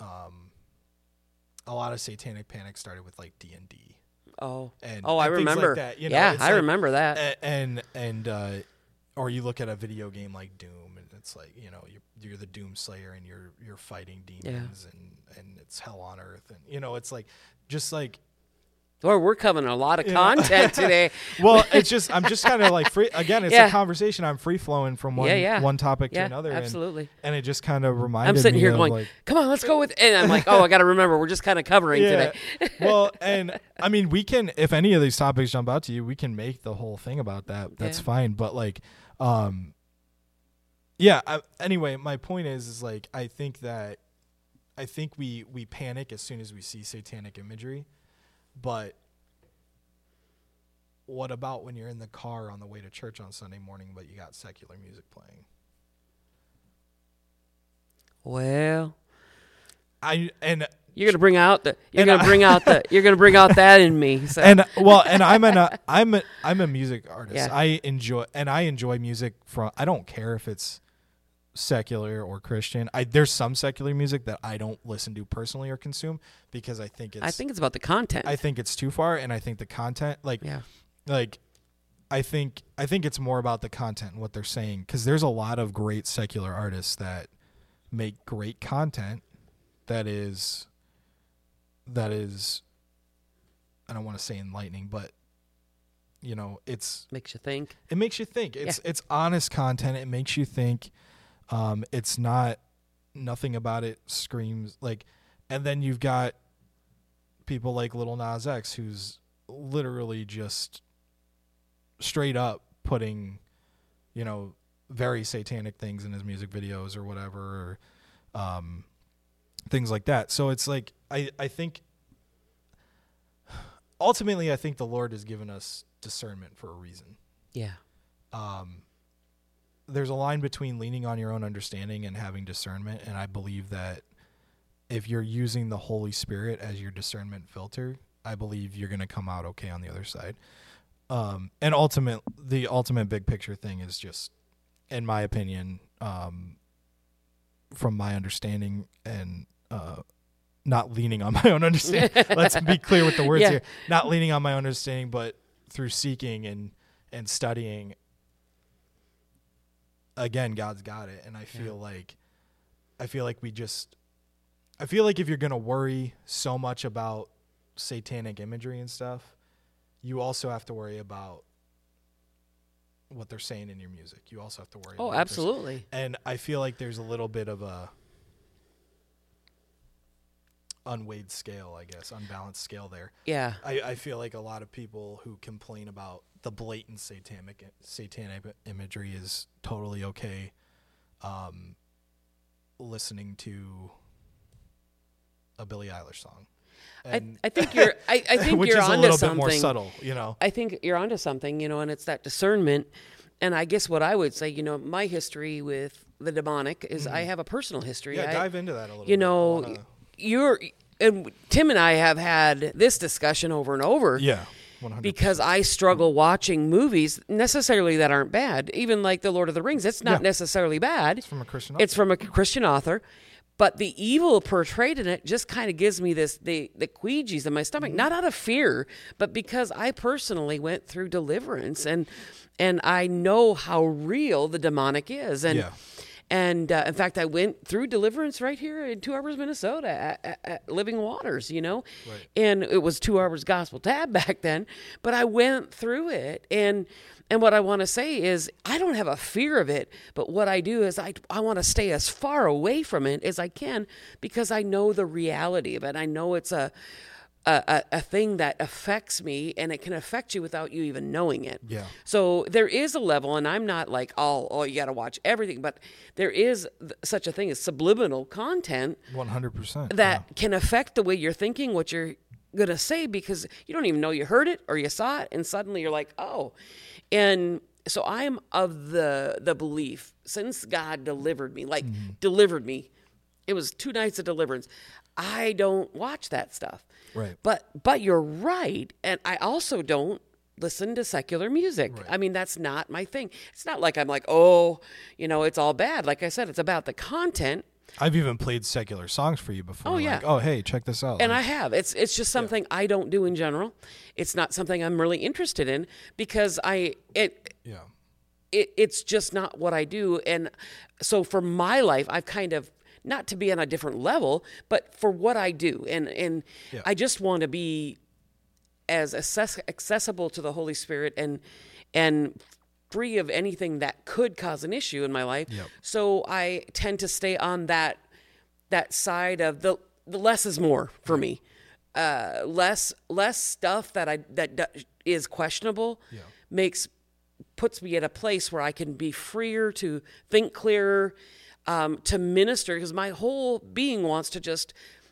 [SPEAKER 1] a lot of satanic panic started with like D&D.
[SPEAKER 2] I remember.
[SPEAKER 1] Like
[SPEAKER 2] that. I remember that.
[SPEAKER 1] And or you look at a video game like Doom, and it's like, you're the Doom Slayer, and you're fighting demons, and it's hell on earth, and it's like, just like.
[SPEAKER 2] Lord, we're covering a lot of content today.
[SPEAKER 1] Well, it's just, I'm just kind of like free. Again, it's a conversation. I'm free flowing from one topic to another.
[SPEAKER 2] Absolutely.
[SPEAKER 1] And it just kind of reminded me.
[SPEAKER 2] I'm sitting here
[SPEAKER 1] of
[SPEAKER 2] going,
[SPEAKER 1] like,
[SPEAKER 2] come on, let's go with. And I'm like, I got to remember, we're just kind of covering today.
[SPEAKER 1] Well, and I mean, we can, if any of these topics jump out to you, we can make the whole thing about that. That's fine. But like, anyway, my point is like, I think we panic as soon as we see satanic imagery. But what about when you're in the car on the way to church on Sunday morning, but you got secular music playing?
[SPEAKER 2] Well, you're gonna bring out that in me. So.
[SPEAKER 1] And I'm a music artist. Yeah. I enjoy music from. I don't care if it's secular or Christian. There's some secular music that I don't listen to personally or consume because I think it's
[SPEAKER 2] about the content.
[SPEAKER 1] I think it's too far, and I think the content I think it's more about the content and what they're saying, because there's a lot of great secular artists that make great content that is I don't want to say enlightening, but
[SPEAKER 2] makes you think.
[SPEAKER 1] It makes you think. It's honest content. It makes you think. It's nothing about it screams like, and then you've got people like Lil Nas X, who's literally just straight up putting, very satanic things in his music videos or whatever, or things like that. So it's like, I think ultimately, I think the Lord has given us discernment for a reason.
[SPEAKER 2] Yeah.
[SPEAKER 1] There's a line between leaning on your own understanding and having discernment. And I believe that if you're using the Holy Spirit as your discernment filter, I believe you're going to come out okay on the other side. And the ultimate big picture thing is just, in my opinion, from my understanding and, not leaning on my own understanding. Let's be clear with the words here. Not leaning on my own understanding, but through seeking and studying. Again, God's got it, and I feel like if you're gonna worry so much about satanic imagery and stuff, you also have to worry about what they're saying in your music. You also have to worry.
[SPEAKER 2] Oh, absolutely.
[SPEAKER 1] And I feel like there's a little bit of a unweighed scale, I guess, unbalanced scale there.
[SPEAKER 2] Yeah.
[SPEAKER 1] I feel like a lot of people who complain about the blatant satanic imagery is totally okay listening to a Billie Eilish song.
[SPEAKER 2] And I think you're
[SPEAKER 1] which
[SPEAKER 2] you're
[SPEAKER 1] is
[SPEAKER 2] onto
[SPEAKER 1] a little
[SPEAKER 2] something.
[SPEAKER 1] bit more subtle,
[SPEAKER 2] I think you're onto something, and it's that discernment. And I guess what I would say, my history with the demonic is I have a personal history.
[SPEAKER 1] Yeah, dive into that a little bit.
[SPEAKER 2] And Tim and I have had this discussion over and over.
[SPEAKER 1] Yeah, 100%.
[SPEAKER 2] Because I struggle watching movies necessarily that aren't bad. Even like The Lord of the Rings, it's not necessarily bad.
[SPEAKER 1] It's from a Christian author.
[SPEAKER 2] It's from a Christian author. But the evil portrayed in it just kind of gives me the queegees in my stomach, not out of fear, but because I personally went through deliverance and I know how real the demonic is. And in fact, I went through deliverance right here in 2 Hours, Minnesota at Living Waters, Right. And it was 2 Hours Gospel Tab back then, but I went through it. And what I want to say is I don't have a fear of it, but what I do is I want to stay as far away from it as I can because I know the reality of it. I know it's a thing that affects me, and it can affect you without you even knowing it.
[SPEAKER 1] Yeah.
[SPEAKER 2] So there is a level, and I'm not like, oh, you got to watch everything, but there is such a thing as subliminal content.
[SPEAKER 1] 100%.
[SPEAKER 2] That can affect the way you're thinking, what you're going to say, because you don't even know you heard it or you saw it, and suddenly you're like, oh. And so I'm of the belief, since God delivered me, delivered me, it was 2 nights of deliverance, I don't watch that stuff.
[SPEAKER 1] Right.
[SPEAKER 2] But you're right. And I also don't listen to secular music. Right. I mean, that's not my thing. It's not like I'm like, it's all bad. Like I said, it's about the content.
[SPEAKER 1] I've even played secular songs for you before.
[SPEAKER 2] Oh, yeah.
[SPEAKER 1] Like, oh, hey, check this out.
[SPEAKER 2] And I have. It's just something I don't do in general. It's not something I'm really interested in because it's just not what I do. And so for my life, I've kind of, not to be on a different level, but for what I do. And I just want to be as accessible to the Holy Spirit and free of anything that could cause an issue in my life.
[SPEAKER 1] Yep.
[SPEAKER 2] So I tend to stay on that side of the less is more for me. Less stuff that is questionable puts me at a place where I can be freer to think clearer, to minister, because my whole being wants to just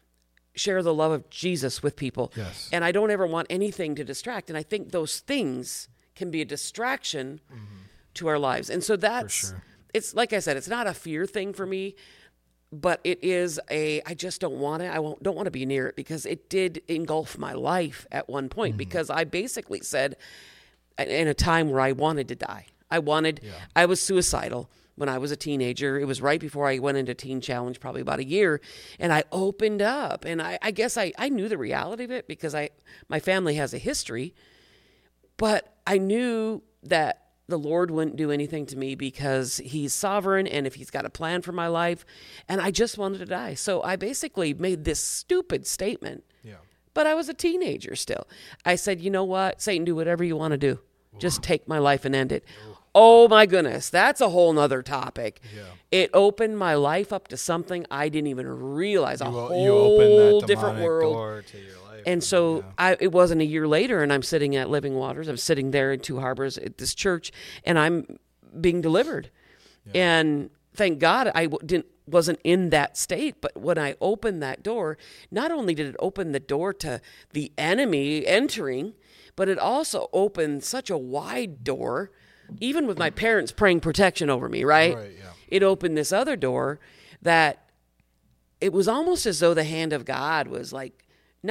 [SPEAKER 2] share the love of Jesus with people.
[SPEAKER 1] Yes.
[SPEAKER 2] And I don't ever want anything to distract. And I think those things can be a distraction to our lives. And so that's,
[SPEAKER 1] sure.
[SPEAKER 2] it's like I said, it's not a fear thing for me, but it is I just don't want it. Don't want to be near it because it did engulf my life at one point because I basically said in a time where I wanted to die. I was suicidal when I was a teenager. It was right before I went into Teen Challenge, probably about a year. And I opened up and I guess I knew the reality of it because my family has a history, but I knew that the Lord wouldn't do anything to me because he's sovereign and if he's got a plan for my life, and I just wanted to die. So I basically made this stupid statement, but I was a teenager still. I said, you know what, Satan, do whatever you want to do. Just take my life and end it. Oh my goodness, that's a whole nother topic. Yeah. It opened my life up to something I didn't even realize,
[SPEAKER 1] you opened that
[SPEAKER 2] different world.
[SPEAKER 1] Door to your life.
[SPEAKER 2] And so it wasn't a year later, and I'm sitting at Living Waters. I'm sitting there in Two Harbors at this church, and I'm being delivered. Yeah. And thank God I wasn't in that state. But when I opened that door, not only did it open the door to the enemy entering, but it also opened such a wide door, even with my parents praying protection over me, right?
[SPEAKER 1] Right, yeah.
[SPEAKER 2] It opened this other door that it was almost as though the hand of God was like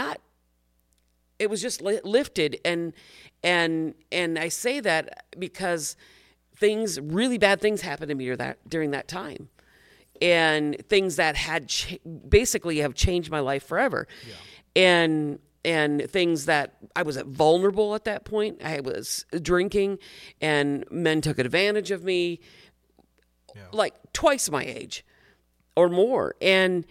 [SPEAKER 2] it was just lifted. And I say that because really bad things happened to me during that time. And things that had basically have changed my life forever. Yeah. And things that I was vulnerable at that point. I was drinking and men took advantage of me, like twice my age or more. And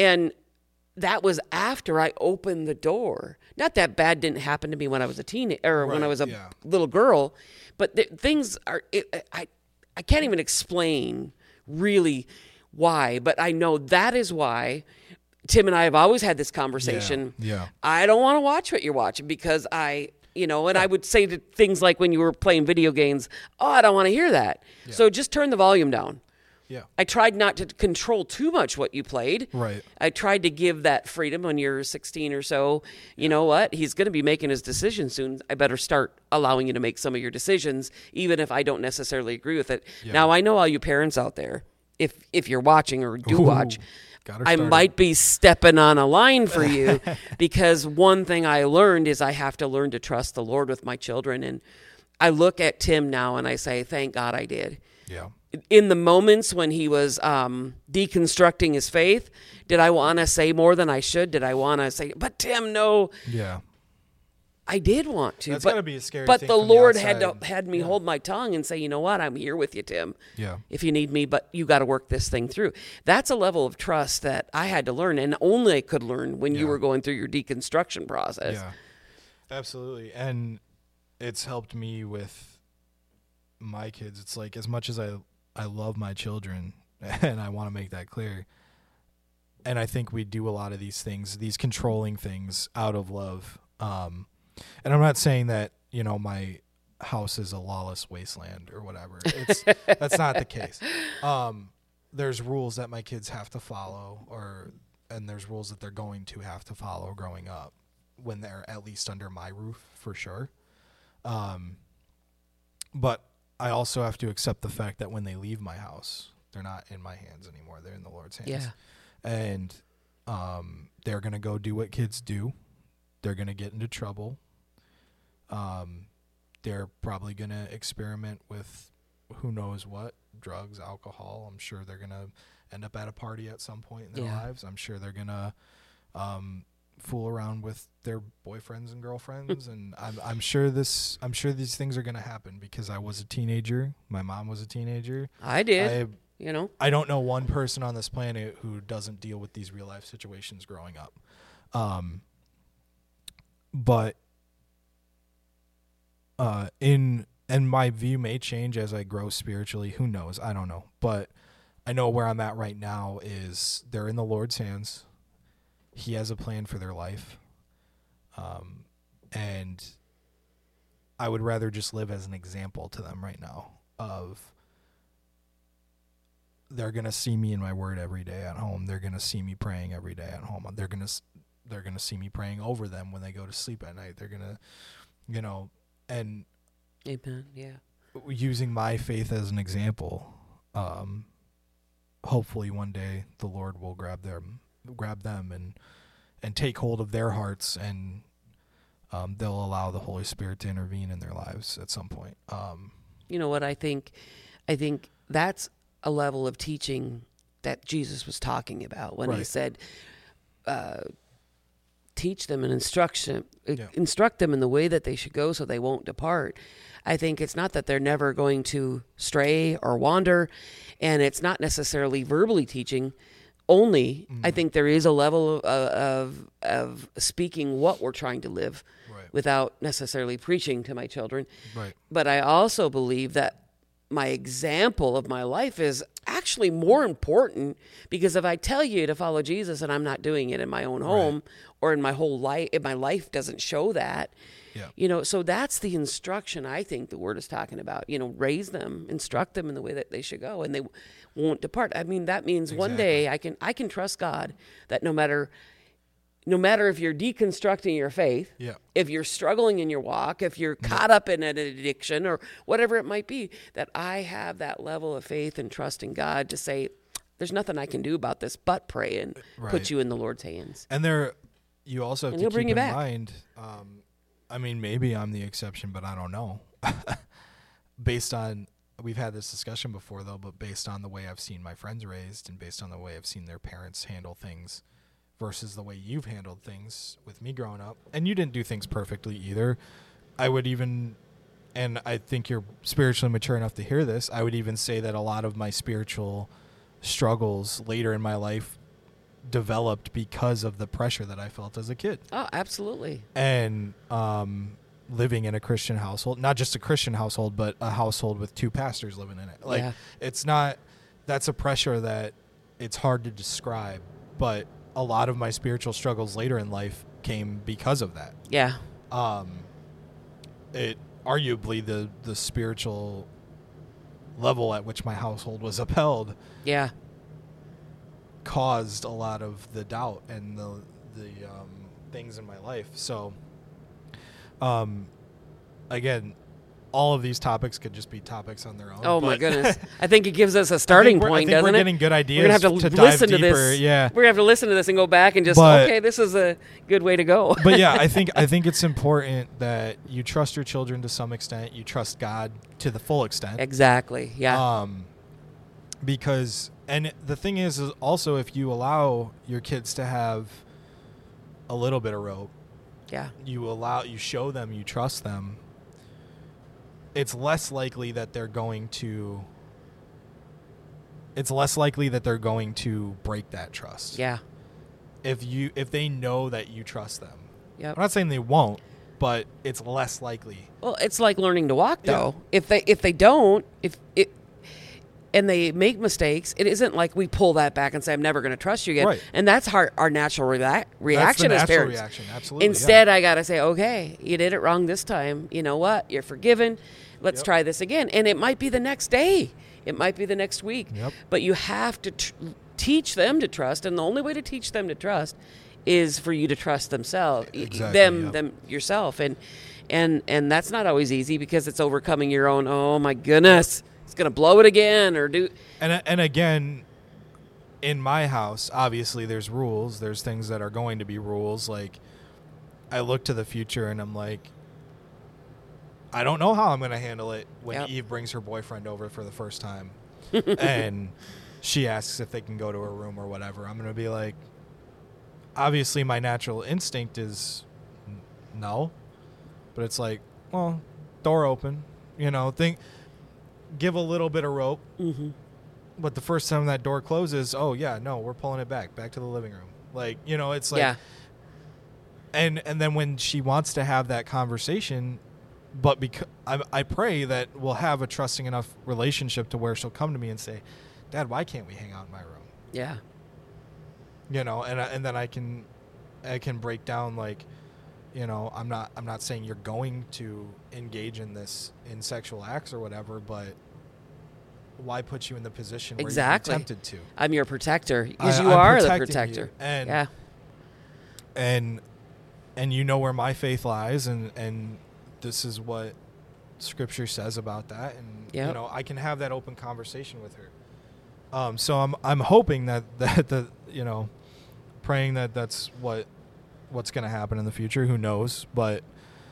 [SPEAKER 2] that was after I opened the door. Not that bad didn't happen to me when I was a teenager or when I was a little girl, but things are, I can't even explain really why, but I know that is why Tim and I have always had this conversation.
[SPEAKER 1] Yeah.
[SPEAKER 2] I don't want to watch what you're watching because and I would say things like when you were playing video games, I don't want to hear that. Yeah. So just turn the volume down.
[SPEAKER 1] Yeah.
[SPEAKER 2] I tried not to control too much what you played.
[SPEAKER 1] Right.
[SPEAKER 2] I tried to give that freedom when you're 16 or so. You know what? He's going to be making his decision soon. I better start allowing you to make some of your decisions, even if I don't necessarily agree with it. Yeah. Now, I know all you parents out there, if you're watching or do watch, I might be stepping on a line for you because one thing I learned is I have to learn to trust the Lord with my children. And I look at Tim now and I say, thank God I did.
[SPEAKER 1] Yeah.
[SPEAKER 2] In the moments when he was deconstructing his faith, did I want to say more than I should? Did I want to say, but Tim, no.
[SPEAKER 1] Yeah.
[SPEAKER 2] I did want to.
[SPEAKER 1] That's got to be a scary
[SPEAKER 2] but
[SPEAKER 1] thing.
[SPEAKER 2] But the Lord had me hold my tongue and say, you know what? I'm here with you, Tim.
[SPEAKER 1] Yeah.
[SPEAKER 2] If you need me, but you got to work this thing through. That's a level of trust that I had to learn, and only I could learn when you were going through your deconstruction process.
[SPEAKER 1] Yeah. Absolutely. And it's helped me with my kids. It's like as much as I love my children, and I want to make that clear. And I think we do a lot of these things, these controlling things out of love. And I'm not saying that, my house is a lawless wasteland or whatever. That's not the case. There's rules that my kids have to follow and there's rules that they're going to have to follow growing up when they're at least under my roof for sure. But I also have to accept the fact that when they leave my house, they're not in my hands anymore. They're in the Lord's hands.
[SPEAKER 2] Yeah.
[SPEAKER 1] And they're going to go do what kids do. They're going to get into trouble. They're probably going to experiment with who knows what, drugs, alcohol. I'm sure they're going to end up at a party at some point in their lives. I'm sure they're going to fool around with their boyfriends and girlfriends, and I'm sure these things are going to happen because I was a teenager. My mom was a teenager.
[SPEAKER 2] I did.
[SPEAKER 1] I don't know one person on this planet who doesn't deal with these real life situations growing up. But and my view may change as I grow spiritually. Who knows? I don't know. But I know where I'm at right now is they're in the Lord's hands. He has a plan for their life. And I would rather just live as an example to them right now of they're going to see me in my word every day at home. They're going to see me praying every day at home. They're going to they're going to see me praying over them when they go to sleep at night. They're going to, and
[SPEAKER 2] Amen. Yeah.
[SPEAKER 1] using my faith as an example, hopefully one day the Lord will grab them and take hold of their hearts, and they'll allow the Holy Spirit to intervene in their lives at some point.
[SPEAKER 2] You know what I think that's a level of teaching that Jesus was talking about when he said, teach them and instruct them in the way that they should go so they won't depart. I think it's not that they're never going to stray or wander, and it's not necessarily verbally teaching only. I think there is a level of speaking what we're trying to live without necessarily preaching to my children.
[SPEAKER 1] Right.
[SPEAKER 2] But I also believe that my example of my life is actually more important, because if I tell you to follow Jesus and I'm not doing it in my own home or in my whole life, if my life doesn't show that, so that's the instruction I think the Word is talking about. Raise them, instruct them in the way that they should go, and they won't depart. I mean, that means one day I can trust God that no matter if you're deconstructing your faith, if you're struggling in your walk, if you're caught up in an addiction or whatever it might be, that I have that level of faith and trust in God to say, there's nothing I can do about this but pray and put you in the Lord's hands.
[SPEAKER 1] And you also have to keep in mind, I mean, maybe I'm the exception, but I don't know. We've had this discussion before, though, but based on the way I've seen my friends raised and based on the way I've seen their parents handle things versus the way you've handled things with me growing up, and you didn't do things perfectly either. And I think you're spiritually mature enough to hear this, I would even say that a lot of my spiritual struggles later in my life developed because of the pressure that I felt as a kid.
[SPEAKER 2] Oh, absolutely.
[SPEAKER 1] And living in a Christian household, not just a Christian household, but a household with two pastors living in it. That's a pressure that it's hard to describe, but a lot of my spiritual struggles later in life came because of that.
[SPEAKER 2] Yeah.
[SPEAKER 1] It arguably the spiritual level at which my household was upheld.
[SPEAKER 2] Yeah.
[SPEAKER 1] Caused a lot of the doubt and the things in my life. So, again, all of these topics could just be topics on their own.
[SPEAKER 2] Oh my goodness! I think it gives us a starting point, doesn't it?
[SPEAKER 1] We're getting good ideas.
[SPEAKER 2] We're gonna have to listen to this.
[SPEAKER 1] Yeah,
[SPEAKER 2] we're gonna have to listen to this and go back and just okay, this is a good way to go.
[SPEAKER 1] But yeah, I think it's important that you trust your children to some extent. You trust God to the full extent.
[SPEAKER 2] Exactly. Yeah.
[SPEAKER 1] Because the thing is also, if you allow your kids to have a little bit of rope, you show them, you trust them, it's less likely that they're going to break that trust.
[SPEAKER 2] Yeah.
[SPEAKER 1] If they know that you trust them.
[SPEAKER 2] Yep.
[SPEAKER 1] I'm not saying they won't, but it's less likely.
[SPEAKER 2] Well, it's like learning to walk though. Yeah. If they don't, and they make mistakes, it isn't like we pull that back and say, I'm never going to trust you again.
[SPEAKER 1] Right.
[SPEAKER 2] And that's our natural reaction as parents.
[SPEAKER 1] Reaction. Absolutely.
[SPEAKER 2] Instead, I got to say, okay, you did it wrong this time. You know what? You're forgiven. Let's try this again. And it might be the next day. It might be the next week.
[SPEAKER 1] Yep.
[SPEAKER 2] But you have to teach them to trust. And the only way to teach them to trust is for you to trust themselves, them yourself. And that's not always easy, because it's overcoming your own, oh my goodness, it's going to blow it again or do.
[SPEAKER 1] And again, in my house, obviously there's rules. There's things that are going to be rules. Like, I look to the future and I'm like, I don't know how I'm going to handle it when Eve brings her boyfriend over for the first time and she asks if they can go to her room or whatever. I'm going to be like, obviously my natural instinct is no, but it's like, well, door open, give a little bit of rope.
[SPEAKER 2] Mm-hmm.
[SPEAKER 1] But the first time that door closes, oh yeah, no, we're pulling it back to the living room. Like, it's like, and then when she wants to have that conversation, but because I pray that we'll have a trusting enough relationship to where she'll come to me and say, Dad, why can't we hang out in my room?
[SPEAKER 2] Yeah.
[SPEAKER 1] And then I can break down, like, I'm not saying you're going to engage in sexual acts or whatever, but why put you in the position where you're tempted to?
[SPEAKER 2] I'm your protector, because you are the protector.
[SPEAKER 1] And and you know where my faith lies, and this is what Scripture says about that, and
[SPEAKER 2] Yep.
[SPEAKER 1] I can have that open conversation with her. So I'm hoping that the praying that that's what's going to happen in the future. Who knows? But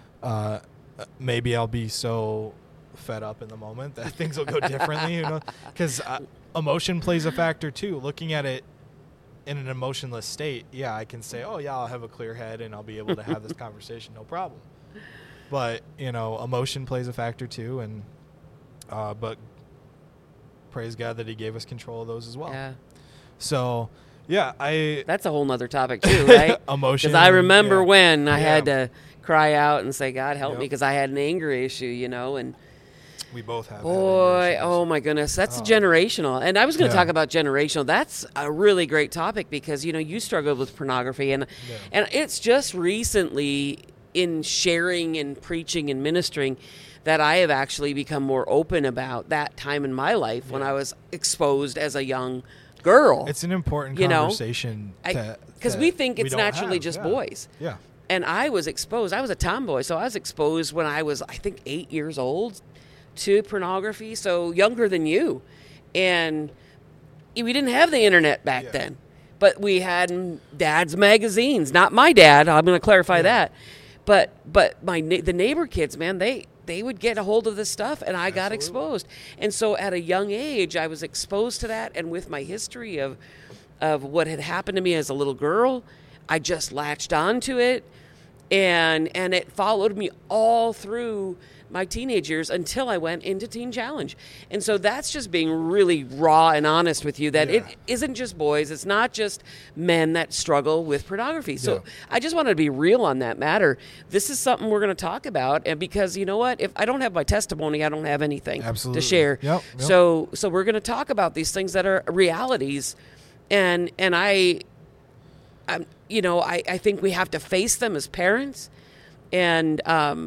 [SPEAKER 1] maybe I'll be so fed up in the moment that things will go differently. Because emotion plays a factor too. Looking at it in an emotionless state, yeah, I can say, oh yeah, I'll have a clear head and I'll be able to have this conversation, no problem. But emotion plays a factor too, and but praise God that He gave us control of those as well.
[SPEAKER 2] Yeah.
[SPEAKER 1] So yeah,
[SPEAKER 2] that's a whole nother topic too, right?
[SPEAKER 1] Emotion.
[SPEAKER 2] Because I remember
[SPEAKER 1] yeah.
[SPEAKER 2] when I
[SPEAKER 1] Yeah.
[SPEAKER 2] had to cry out and say, God help
[SPEAKER 1] Yep.
[SPEAKER 2] me, because I had an anger issue, and
[SPEAKER 1] We both have.
[SPEAKER 2] boy, oh my goodness, that's generational. And I was going to
[SPEAKER 1] Yeah.
[SPEAKER 2] talk about generational. That's a really great topic because you struggled with pornography, and it's just recently in sharing and preaching and ministering that I have actually become more open about that time in my life when I was exposed as a young girl.
[SPEAKER 1] It's an important
[SPEAKER 2] You know,
[SPEAKER 1] conversation
[SPEAKER 2] because we think it's
[SPEAKER 1] don't
[SPEAKER 2] naturally
[SPEAKER 1] have.
[SPEAKER 2] just
[SPEAKER 1] Yeah.
[SPEAKER 2] boys.
[SPEAKER 1] Yeah.
[SPEAKER 2] And I was exposed. I was a tomboy, so I was exposed when I was, I think, 8 years old to pornography, so younger than you. And we didn't have the internet back then, but we had Dad's magazines. Not my dad. I'm going to clarify that. But the neighbor kids, man, they would get a hold of this stuff, and I got exposed. And so at a young age, I was exposed to that, and with my history of what had happened to me as a little girl, I just latched onto it, and it followed me all through my teenage years until I went into Teen Challenge. And so that's just being really raw and honest with you that it isn't just boys, it's not just men that struggle with pornography. So I just wanted to be real on that matter. This is something we're going to talk about, and because you know what, if I don't have my testimony, I don't have anything to share.
[SPEAKER 1] Yep.
[SPEAKER 2] So we're going to talk about these things that are realities, and I think we have to face them as parents. And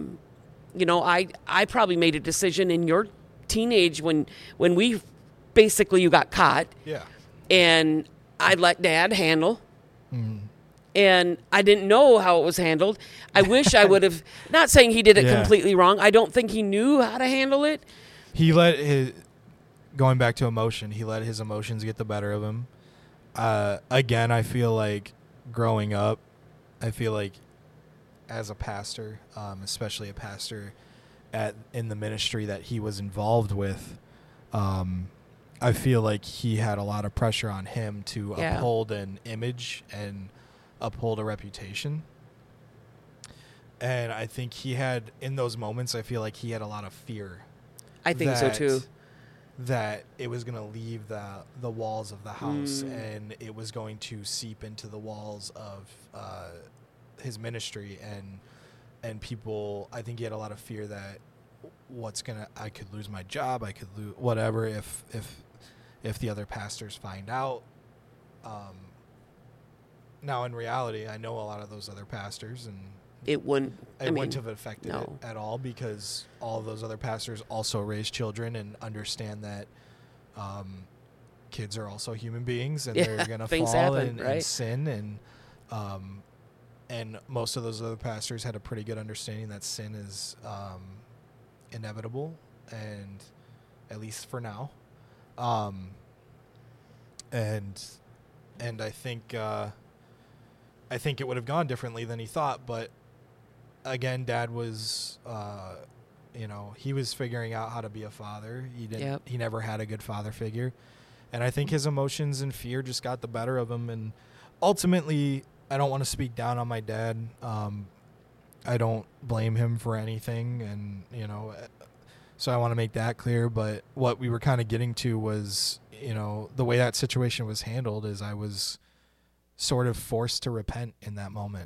[SPEAKER 2] I probably made a decision in your teenage when you got caught.
[SPEAKER 1] Yeah.
[SPEAKER 2] And I let Dad handle. And I didn't know how it was handled. I wish I would have, not saying he did it completely wrong. I don't think he knew how to handle it.
[SPEAKER 1] Going back to emotion, he let his emotions get the better of him. Again, I feel like growing up, as a pastor, especially a pastor in the ministry that he was involved with, I feel like he had a lot of pressure on him to uphold an image and uphold a reputation. And I think he had, in those moments, I feel like he had a lot of fear.
[SPEAKER 2] I think so too.
[SPEAKER 1] That it was going to leave the walls of the house and it was going to seep into the walls of his ministry and people. I think he had a lot of fear that I could lose my job, I could lose whatever if the other pastors find out. Now in reality, I know a lot of those other pastors, and
[SPEAKER 2] it wouldn't
[SPEAKER 1] have affected it at all, because all of those other pastors also raise children and understand that kids are also human beings, and they're going to fall and sin, and most of those other pastors had a pretty good understanding that sin is inevitable, and at least for now, and I think it would have gone differently than he thought, but again, Dad was, he was figuring out how to be a father. He never had a good father figure. And I think his emotions and fear just got the better of him. And ultimately, I don't want to speak down on my dad. I don't blame him for anything. And, so I want to make that clear. But what we were kind of getting to was, the way that situation was handled is I was sort of forced to repent in that moment.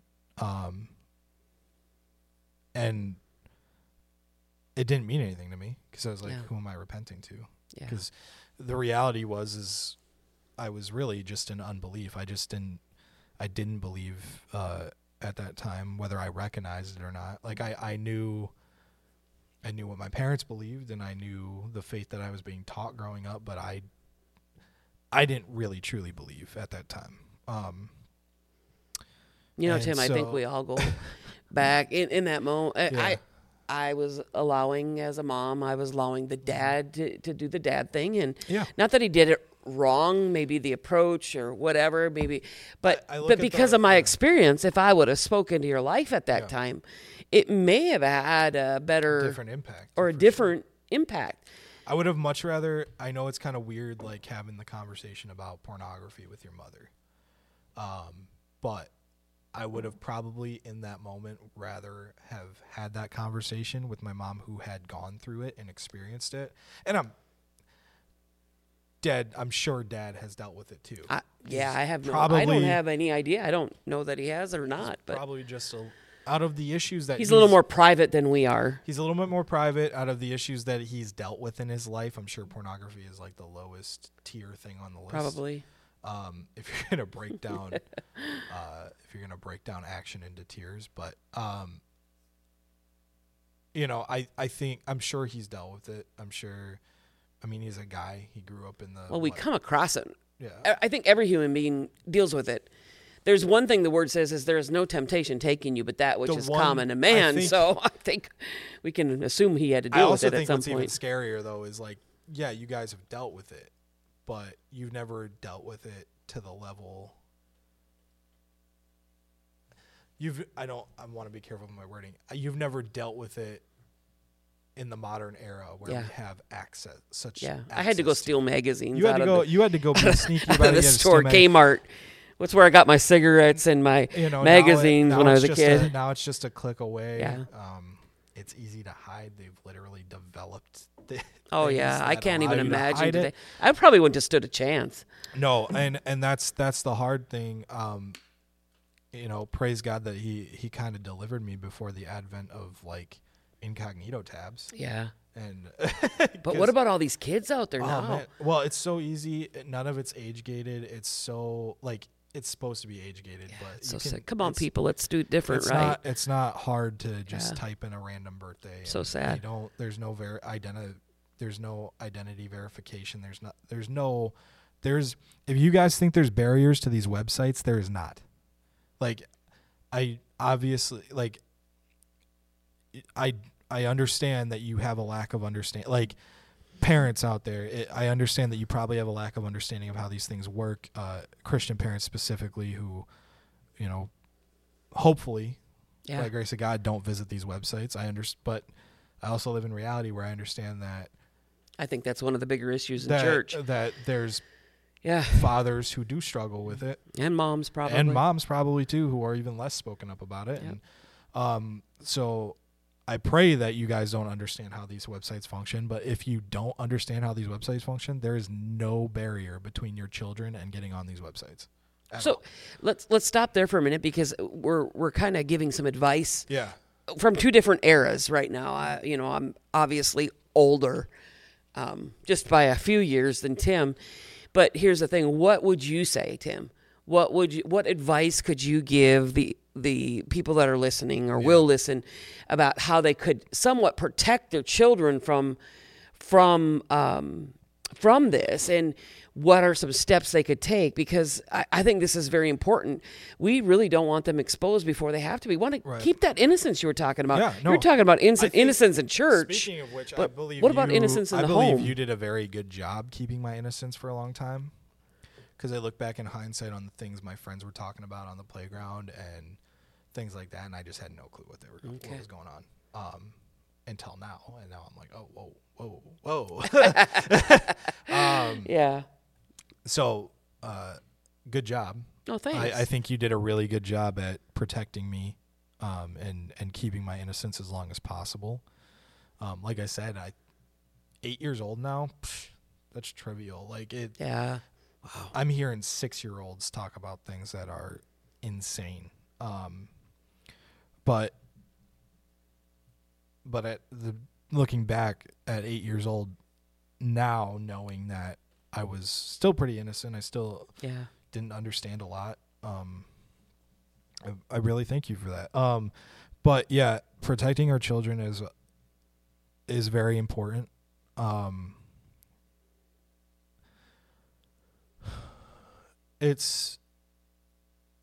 [SPEAKER 1] And it didn't mean anything to me, because I was like, who am I repenting to? Because the reality was I was really just in unbelief. I didn't believe at that time, whether I recognized it or not. Like I knew what my parents believed, and I knew the faith that I was being taught growing up, but I didn't really truly believe at that time.
[SPEAKER 2] You know,
[SPEAKER 1] And
[SPEAKER 2] Tim, I think
[SPEAKER 1] so-
[SPEAKER 2] we all go back in that moment.
[SPEAKER 1] Yeah.
[SPEAKER 2] I was allowing, as a mom, I was allowing the dad to do the dad thing. And
[SPEAKER 1] Yeah.
[SPEAKER 2] not that he did it wrong, maybe the approach or whatever, maybe. But,
[SPEAKER 1] I look
[SPEAKER 2] but
[SPEAKER 1] at
[SPEAKER 2] because
[SPEAKER 1] the-
[SPEAKER 2] of my experience, if I would have spoken to your life at that
[SPEAKER 1] Yeah.
[SPEAKER 2] time, it may have had a better
[SPEAKER 1] different impact.
[SPEAKER 2] or a
[SPEAKER 1] for
[SPEAKER 2] different impact.
[SPEAKER 1] I would have much rather. I know it's kind of weird, like having the conversation about pornography with your mother, but I would have probably in that moment rather have had that conversation with my mom, who had gone through it and experienced it. And I'm sure Dad has dealt with it too.
[SPEAKER 2] I have no. I
[SPEAKER 1] probably-
[SPEAKER 2] don't have any idea. I don't know that he has or not. But
[SPEAKER 1] Probably just out of the issues that
[SPEAKER 2] he's a little more private than we are.
[SPEAKER 1] He's a little bit more private. Out of the issues that he's dealt with in his life, I'm sure pornography is like the lowest tier thing on the list.
[SPEAKER 2] Probably.
[SPEAKER 1] If you're gonna break down, action into tiers, but I think I'm sure he's dealt with it. I'm sure. I mean, he's a guy. He grew up in the.
[SPEAKER 2] Well, we come across it.
[SPEAKER 1] Yeah.
[SPEAKER 2] I think every human being deals with it. There's one thing the word says is there is no temptation taking you, but that which
[SPEAKER 1] The
[SPEAKER 2] is
[SPEAKER 1] one-
[SPEAKER 2] common to man.
[SPEAKER 1] I think-
[SPEAKER 2] So I think we can assume he had to
[SPEAKER 1] I
[SPEAKER 2] deal with
[SPEAKER 1] also
[SPEAKER 2] it at
[SPEAKER 1] think
[SPEAKER 2] some
[SPEAKER 1] what's even
[SPEAKER 2] point.
[SPEAKER 1] scarier though is like, yeah, you guys have dealt with it, but you've never dealt with it to the level. I want to be careful with my wording. You've never dealt with it in the modern era where
[SPEAKER 2] Yeah.
[SPEAKER 1] we have access.
[SPEAKER 2] I had to go
[SPEAKER 1] access
[SPEAKER 2] steal magazines.
[SPEAKER 1] You had
[SPEAKER 2] out
[SPEAKER 1] to
[SPEAKER 2] of
[SPEAKER 1] go.
[SPEAKER 2] the,
[SPEAKER 1] You had to go be sneaky
[SPEAKER 2] out
[SPEAKER 1] about
[SPEAKER 2] of
[SPEAKER 1] it.
[SPEAKER 2] the
[SPEAKER 1] You had to
[SPEAKER 2] store,
[SPEAKER 1] steal
[SPEAKER 2] Kmart. That's where I got my cigarettes and my magazines when I was a kid.
[SPEAKER 1] Now it's just a click away.
[SPEAKER 2] Yeah.
[SPEAKER 1] It's easy to hide. They've literally developed.
[SPEAKER 2] Oh
[SPEAKER 1] things
[SPEAKER 2] yeah, I
[SPEAKER 1] that
[SPEAKER 2] can't
[SPEAKER 1] allow
[SPEAKER 2] even
[SPEAKER 1] you to
[SPEAKER 2] imagine
[SPEAKER 1] hide
[SPEAKER 2] today.
[SPEAKER 1] it.
[SPEAKER 2] I probably wouldn't have stood a chance.
[SPEAKER 1] No, and that's the hard thing. Praise God that he kind of delivered me before the advent of like incognito tabs.
[SPEAKER 2] Yeah.
[SPEAKER 1] And
[SPEAKER 2] But what about all these kids out there
[SPEAKER 1] oh,
[SPEAKER 2] now?
[SPEAKER 1] man. Well, it's so easy. None of it's age gated. It's so like it's supposed to be age gated, but
[SPEAKER 2] So
[SPEAKER 1] you can,
[SPEAKER 2] sad. Come on,
[SPEAKER 1] it's-
[SPEAKER 2] people, let's do it different,
[SPEAKER 1] It's
[SPEAKER 2] right?
[SPEAKER 1] not. It's not hard to just
[SPEAKER 2] Yeah.
[SPEAKER 1] type in a random birthday.
[SPEAKER 2] So
[SPEAKER 1] and
[SPEAKER 2] sad.
[SPEAKER 1] You don't. There's no There's no identity verification. There's. If you guys think there's barriers to these websites, there is not. Like, I obviously like. I understand that you have a lack of understanding. Like, parents out there, I understand that you probably have a lack of understanding of how these things work. Christian parents specifically, who, hopefully,
[SPEAKER 2] Yeah.
[SPEAKER 1] by grace of God, don't visit these websites. But I also live in reality where I understand that
[SPEAKER 2] I think that's one of the bigger issues in church.
[SPEAKER 1] that there's
[SPEAKER 2] Yeah.
[SPEAKER 1] fathers who do struggle with it,
[SPEAKER 2] And moms probably.
[SPEAKER 1] and moms probably too, who are even less spoken up about it.
[SPEAKER 2] Yep.
[SPEAKER 1] And so I pray that you guys don't understand how these websites function. But if you don't understand how these websites function, there is no barrier between your children and getting on these websites. at
[SPEAKER 2] So
[SPEAKER 1] all.
[SPEAKER 2] let's stop there for a minute because we're kind of giving some advice
[SPEAKER 1] Yeah.
[SPEAKER 2] from two different eras right now. I'm obviously older, just by a few years than Tim. But here's the thing: what would you say, Tim? What advice could you give the people that are listening or will listen about how they could somewhat protect their children from this, and what are some steps they could take? Because I think this is very important. We really don't want them exposed before they have to be. We want to
[SPEAKER 1] Right.
[SPEAKER 2] keep that innocence you were talking about.
[SPEAKER 1] Yeah,
[SPEAKER 2] You
[SPEAKER 1] no.
[SPEAKER 2] were talking about
[SPEAKER 1] I think-
[SPEAKER 2] innocence in church.
[SPEAKER 1] Speaking of which, I
[SPEAKER 2] but
[SPEAKER 1] believe
[SPEAKER 2] what about innocence in
[SPEAKER 1] I
[SPEAKER 2] the
[SPEAKER 1] believe
[SPEAKER 2] home?
[SPEAKER 1] you did a very good job keeping my innocence for a long time. Because I look back in hindsight on the things my friends were talking about on the playground and things like that, and I just had no clue what what was going on until now. And now I'm like, oh, whoa.
[SPEAKER 2] Yeah.
[SPEAKER 1] So, good job.
[SPEAKER 2] Oh, thanks.
[SPEAKER 1] I think you did a really good job at protecting me and keeping my innocence as long as possible. Like I said, 8 years old now. That's trivial. Like it.
[SPEAKER 2] Yeah.
[SPEAKER 1] I'm hearing 6-year-olds talk about things that are insane. But looking back at 8 years old now, knowing that I was still pretty innocent, I still didn't understand a lot. I really thank you for that. But yeah, protecting our children is very important.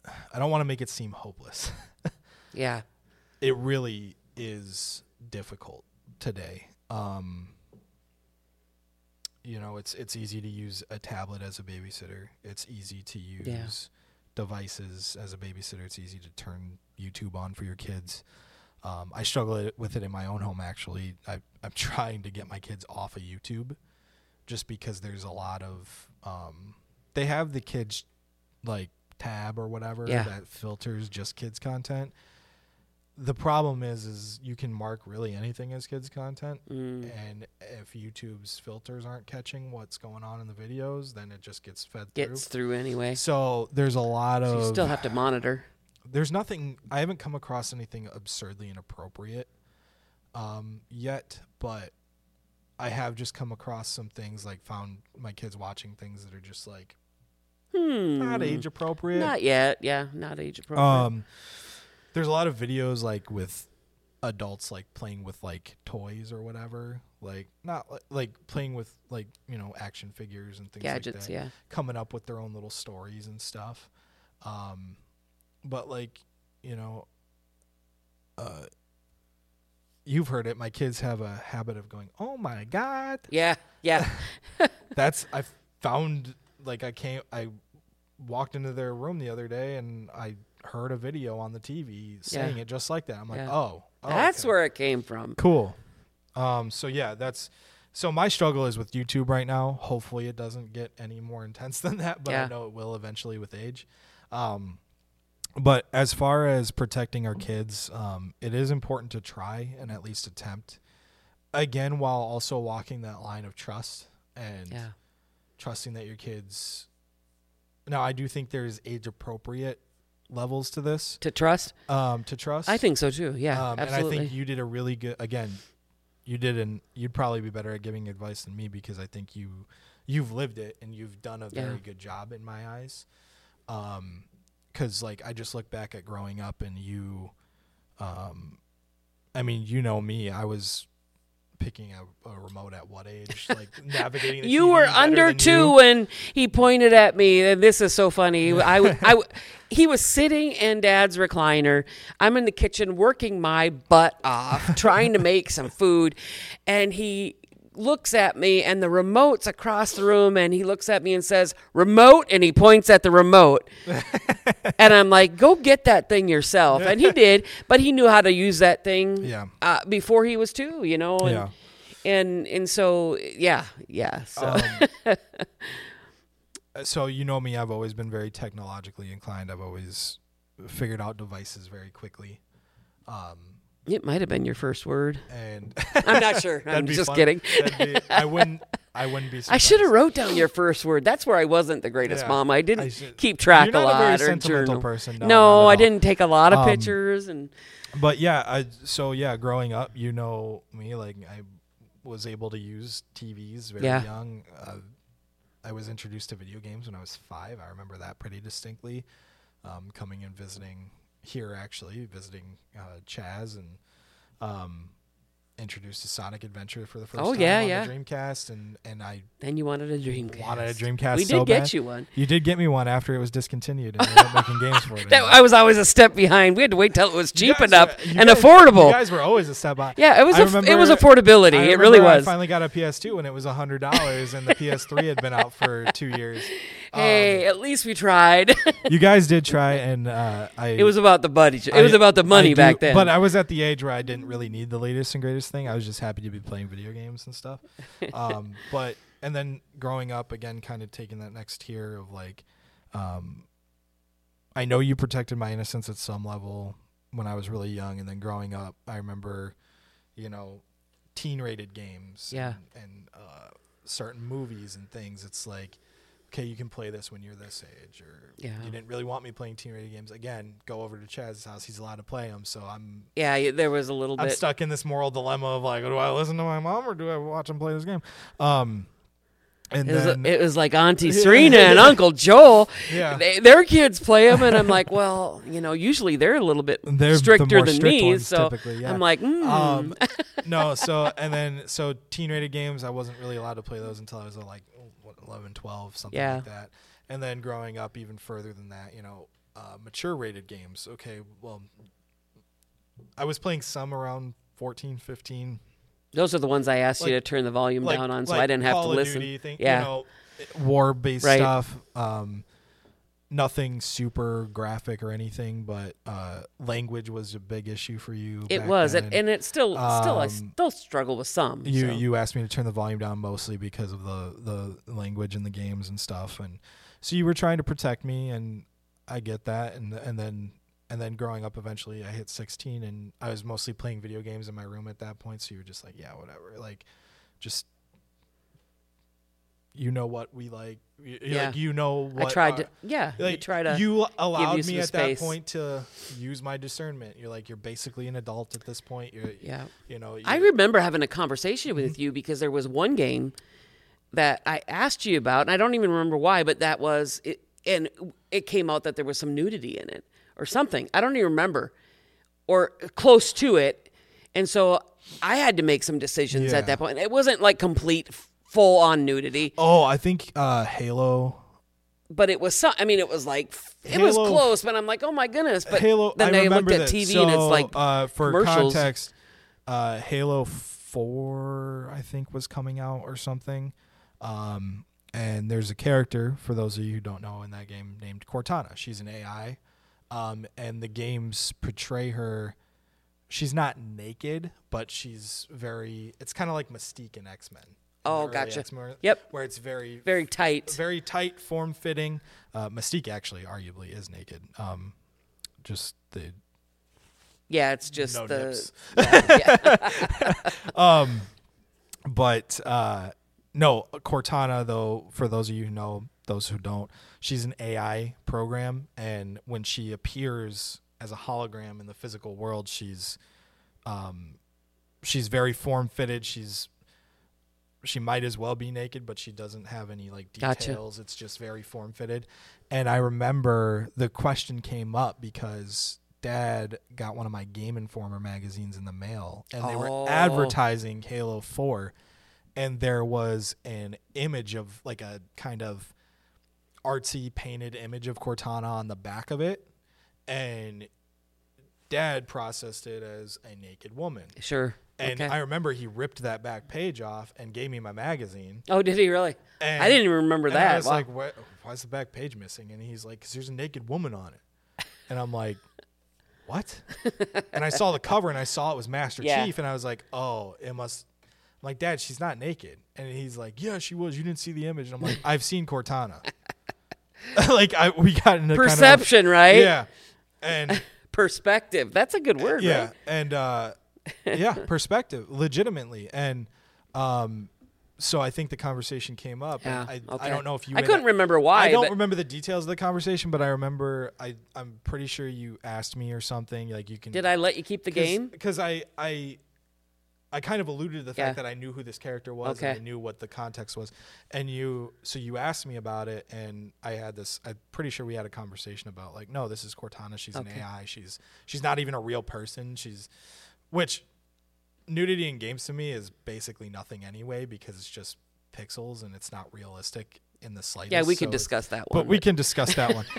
[SPEAKER 1] want to make it seem hopeless.
[SPEAKER 2] Yeah.
[SPEAKER 1] It really is difficult today. It's easy to use a tablet as a babysitter. It's easy to use devices as a babysitter. It's easy to turn YouTube on for your kids. I struggle with it in my own home, actually. I'm trying to get my kids off of YouTube just because there's a lot of they have the kids like tab or whatever that filters just kids content. The problem is you can mark really anything as kids content, and if YouTube's filters aren't catching what's going on in the videos, then it just gets fed
[SPEAKER 2] through anyway.
[SPEAKER 1] So there's a lot of
[SPEAKER 2] you still have to monitor.
[SPEAKER 1] There's nothing. I haven't come across anything absurdly inappropriate yet, but I have just come across some things, like found my kids watching things that are just like not age appropriate.
[SPEAKER 2] Not yet. Yeah, not age appropriate.
[SPEAKER 1] There's a lot of videos like with adults like playing with like toys or whatever, like not like playing with like, action figures and things
[SPEAKER 2] gadgets,
[SPEAKER 1] like that. Coming up with their own little stories and stuff. But like, you've heard it. My kids have a habit of going, "Oh my God."
[SPEAKER 2] Yeah.
[SPEAKER 1] I found like I walked into their room the other day and I heard a video on the TV saying it just like that. I'm like, that's
[SPEAKER 2] okay. Where it came from.
[SPEAKER 1] Cool. So my struggle is with YouTube right now. Hopefully it doesn't get any more intense than that, but I know it will eventually with age. But as far as protecting our kids, it is important to try and at least attempt, again, while also walking that line of trust and trusting that your kids. Now, I do think there's age appropriate levels to this.
[SPEAKER 2] To trust?
[SPEAKER 1] To trust.
[SPEAKER 2] I think so too. Yeah, absolutely.
[SPEAKER 1] And I think you did a really good. Again, you'd probably be better at giving advice than me because I think you've lived it and you've done a very good job in my eyes. Because like I just look back at growing up and you, me. I was picking a remote at what age? Like navigating the
[SPEAKER 2] You
[SPEAKER 1] TV
[SPEAKER 2] were
[SPEAKER 1] better
[SPEAKER 2] under
[SPEAKER 1] than
[SPEAKER 2] 2
[SPEAKER 1] you.
[SPEAKER 2] when he pointed at me. And this is so funny. He was sitting in Dad's recliner. I'm in the kitchen working my butt off, trying to make some food. And he looks at me and the remote's across the room and he looks at me and says, "Remote," and he points at the remote. And I'm like, "Go get that thing yourself." And he did, but he knew how to use that thing before he was 2, and so so
[SPEAKER 1] so me, I've always been very technologically inclined. I've always figured out devices very quickly.
[SPEAKER 2] It might have been your first word.
[SPEAKER 1] And
[SPEAKER 2] I'm not sure. I'm just kidding.
[SPEAKER 1] I wouldn't be surprised.
[SPEAKER 2] I should have wrote down your first word. That's where I wasn't the greatest mom. I didn't keep track
[SPEAKER 1] a lot. You're not a very
[SPEAKER 2] or
[SPEAKER 1] sentimental
[SPEAKER 2] journal.
[SPEAKER 1] person.
[SPEAKER 2] No, I didn't take a lot of pictures.
[SPEAKER 1] But growing up, me, like I was able to use TVs very young. I was introduced to video games when I was 5. I remember that pretty distinctly. Coming and visiting Chaz and introduced to Sonic Adventure for the first time on the Dreamcast, and
[SPEAKER 2] then you wanted a Dreamcast.
[SPEAKER 1] We
[SPEAKER 2] did get you one.
[SPEAKER 1] You did get me one after it was discontinued, and we weren't making games for it.
[SPEAKER 2] I was always a step behind. We had to wait till it was cheap enough and affordable.
[SPEAKER 1] You guys were always a step behind.
[SPEAKER 2] Yeah, it was affordability. It really was.
[SPEAKER 1] I finally got a PS2 when it was $100, and the PS3 had been out for 2 years.
[SPEAKER 2] Hey, at least we tried.
[SPEAKER 1] You guys did try, and
[SPEAKER 2] it was about the money. It was about the money back then.
[SPEAKER 1] But I was at the age where I didn't really need the latest and greatest thing. I was just happy to be playing video games and stuff. And then growing up again, kind of taking that next tier of like, I know you protected my innocence at some level when I was really young, and then growing up, I remember, teen-rated games and certain movies and things. It's like, okay, you can play this when you're this age, or you didn't really want me playing teen-rated games. Again, go over to Chaz's house. He's allowed to play them, so I'm...
[SPEAKER 2] Yeah, there was a little bit...
[SPEAKER 1] I'm stuck in this moral dilemma of like, do I listen to my mom or do I watch him play this game?
[SPEAKER 2] It was like Auntie Serena and Uncle Joel.
[SPEAKER 1] Yeah.
[SPEAKER 2] Their kids play them, and I'm like, well, usually they're a little bit stricter than me. So I'm like,
[SPEAKER 1] No, so teen-rated games, I wasn't really allowed to play those until I was like 11, 12, something like that. And then growing up even further than that, mature rated games. Okay, well, I was playing some around 14, 15.
[SPEAKER 2] Those are the ones I asked you to turn the volume down on, so I didn't have
[SPEAKER 1] Call
[SPEAKER 2] to
[SPEAKER 1] of
[SPEAKER 2] listen.
[SPEAKER 1] Duty thing,
[SPEAKER 2] yeah,
[SPEAKER 1] war-based
[SPEAKER 2] Right.
[SPEAKER 1] stuff. Nothing super graphic or anything, but language was a big issue for you.
[SPEAKER 2] it
[SPEAKER 1] back
[SPEAKER 2] was,
[SPEAKER 1] then.
[SPEAKER 2] and it still I
[SPEAKER 1] Um,
[SPEAKER 2] still struggle with some.
[SPEAKER 1] You
[SPEAKER 2] so.
[SPEAKER 1] you asked me to turn the volume down mostly because of the language in the games and stuff, and so you were trying to protect me, and I get that, and then growing up, eventually I hit 16, and I was mostly playing video games in my room at that point. So you were just like, yeah, whatever, like, just what we like,
[SPEAKER 2] Yeah.
[SPEAKER 1] like what
[SPEAKER 2] I tried
[SPEAKER 1] our-
[SPEAKER 2] to, you
[SPEAKER 1] like,
[SPEAKER 2] try to.
[SPEAKER 1] you allowed
[SPEAKER 2] you
[SPEAKER 1] me
[SPEAKER 2] some
[SPEAKER 1] at
[SPEAKER 2] space.
[SPEAKER 1] that point to use my discernment. You're like, you're basically an adult at this point.
[SPEAKER 2] Yeah.
[SPEAKER 1] You
[SPEAKER 2] I remember having a conversation with you because there was one game that I asked you about, and I don't even remember why, but that was it, and it came out that there was some nudity in it or something. I don't even remember, or close to it, and so I had to make some decisions
[SPEAKER 1] Yeah.
[SPEAKER 2] at that point. It wasn't like complete, full on nudity,
[SPEAKER 1] Oh, I think Halo.
[SPEAKER 2] but it was some. I mean, it was like it was
[SPEAKER 1] Halo-
[SPEAKER 2] close, but I'm like, oh my goodness! But
[SPEAKER 1] Halo.
[SPEAKER 2] then
[SPEAKER 1] I
[SPEAKER 2] I
[SPEAKER 1] remember
[SPEAKER 2] looked at
[SPEAKER 1] that.
[SPEAKER 2] TV
[SPEAKER 1] So,
[SPEAKER 2] and it's like
[SPEAKER 1] for
[SPEAKER 2] commercials.
[SPEAKER 1] context, Halo 4 I think was coming out or something, and there's a character, for those of you who don't know, in that game named Cortana. She's an AI, and the games portray her. She's not naked, but she's very. It's kind of like Mystique in X-Men.
[SPEAKER 2] Oh,
[SPEAKER 1] the early
[SPEAKER 2] gotcha.
[SPEAKER 1] X-Men,
[SPEAKER 2] Yep.
[SPEAKER 1] Where it's very
[SPEAKER 2] very tight.
[SPEAKER 1] very tight, form-fitting. Mystique actually arguably is naked. Just the
[SPEAKER 2] Yeah, it's just
[SPEAKER 1] no
[SPEAKER 2] the.
[SPEAKER 1] nips.
[SPEAKER 2] Yeah.
[SPEAKER 1] But no, Cortana, though, for those of you who know, those who don't, she's an AI program, and when she appears as a hologram in the physical world, she's very form-fitted. She might as well be naked, but she doesn't have any like
[SPEAKER 2] Gotcha.
[SPEAKER 1] details. It's just very form-fitted. And I remember the question came up because Dad got one of my Game Informer magazines in the mail, and they
[SPEAKER 2] Oh.
[SPEAKER 1] were advertising Halo 4, and there was an image of like a kind of artsy painted image of Cortana on the back of it, and Dad processed it as a naked woman.
[SPEAKER 2] Sure.
[SPEAKER 1] And
[SPEAKER 2] Okay.
[SPEAKER 1] I remember he ripped that back page off and gave me my magazine.
[SPEAKER 2] Oh, did he really?
[SPEAKER 1] And
[SPEAKER 2] I didn't even remember
[SPEAKER 1] and
[SPEAKER 2] that.
[SPEAKER 1] I was
[SPEAKER 2] Wow.
[SPEAKER 1] like, why's the back page missing? And he's like, because there's a naked woman on it. And I'm like, what? And I saw the cover and I saw it was Master
[SPEAKER 2] Yeah.
[SPEAKER 1] Chief. And I was like, oh, it must. I'm like, Dad, she's not naked. And he's like, yeah, she was. You didn't see the image. And I'm like, I've seen Cortana. We got into
[SPEAKER 2] Perception,
[SPEAKER 1] kind of,
[SPEAKER 2] right?
[SPEAKER 1] Yeah. And
[SPEAKER 2] Perspective. That's a good word,
[SPEAKER 1] yeah.
[SPEAKER 2] right?
[SPEAKER 1] And yeah, perspective, legitimately. And so I think the conversation came up.
[SPEAKER 2] Yeah.
[SPEAKER 1] And
[SPEAKER 2] Okay.
[SPEAKER 1] I don't know if you
[SPEAKER 2] I couldn't remember why.
[SPEAKER 1] I don't
[SPEAKER 2] but
[SPEAKER 1] remember the details of the conversation, but I remember I'm pretty sure you asked me or something, like you can.
[SPEAKER 2] Did I let you keep the game?
[SPEAKER 1] Because I kind of alluded to the fact
[SPEAKER 2] Yeah.
[SPEAKER 1] that I knew who this character was
[SPEAKER 2] Okay.
[SPEAKER 1] and I knew what the context was, and you asked me about it, and I'm pretty sure we had a conversation about like, no, this is Cortana, she's an
[SPEAKER 2] Okay.
[SPEAKER 1] AI, she's not even a real person, which nudity in games to me is basically nothing anyway, because it's just pixels and it's not realistic in the slightest.
[SPEAKER 2] Yeah, we
[SPEAKER 1] so
[SPEAKER 2] could
[SPEAKER 1] it's-
[SPEAKER 2] discuss that one.
[SPEAKER 1] but we can discuss that one.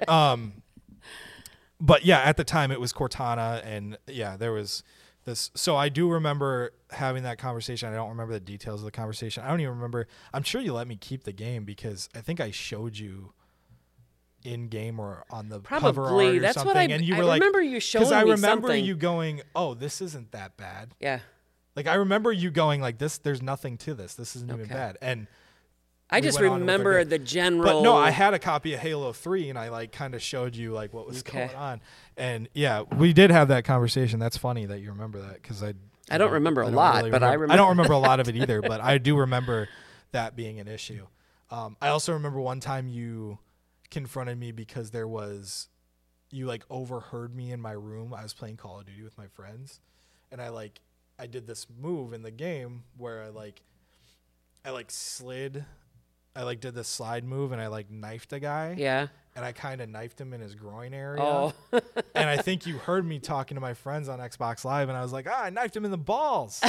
[SPEAKER 1] But yeah, at the time it was Cortana, and yeah, there was this. So I do remember having that conversation. I don't remember the details of the conversation. I don't even remember. I'm sure you let me keep the game because I think I showed you in game or on the cover art
[SPEAKER 2] Probably.
[SPEAKER 1] or
[SPEAKER 2] That's
[SPEAKER 1] something,
[SPEAKER 2] what I
[SPEAKER 1] and you
[SPEAKER 2] I
[SPEAKER 1] were like,
[SPEAKER 2] remember you showing
[SPEAKER 1] because I
[SPEAKER 2] me
[SPEAKER 1] remember
[SPEAKER 2] something.
[SPEAKER 1] you going, "Oh, this isn't that bad."
[SPEAKER 2] Yeah.
[SPEAKER 1] Like I remember you going like this. There's nothing to this. This isn't even
[SPEAKER 2] Okay.
[SPEAKER 1] bad. And
[SPEAKER 2] I
[SPEAKER 1] we
[SPEAKER 2] just
[SPEAKER 1] went on with our
[SPEAKER 2] remember
[SPEAKER 1] game.
[SPEAKER 2] the general.
[SPEAKER 1] But no, I had a copy of Halo 3, and I like kind of showed you like what was
[SPEAKER 2] Okay.
[SPEAKER 1] going on. And yeah, we did have that conversation. That's funny that you remember that because
[SPEAKER 2] I don't remember a
[SPEAKER 1] don't
[SPEAKER 2] lot,
[SPEAKER 1] really
[SPEAKER 2] but I
[SPEAKER 1] I don't remember a lot of it either. But I do remember that being an issue. I also remember one time you confronted me because you like overheard me in my room. I was playing Call of Duty with my friends, and I did this move in the game where I slid. I did this slide move and I knifed a guy.
[SPEAKER 2] Yeah.
[SPEAKER 1] And I kind of knifed him in his groin area.
[SPEAKER 2] Oh.
[SPEAKER 1] And I think you heard me talking to my friends on Xbox Live, and I was like, I knifed him in the balls.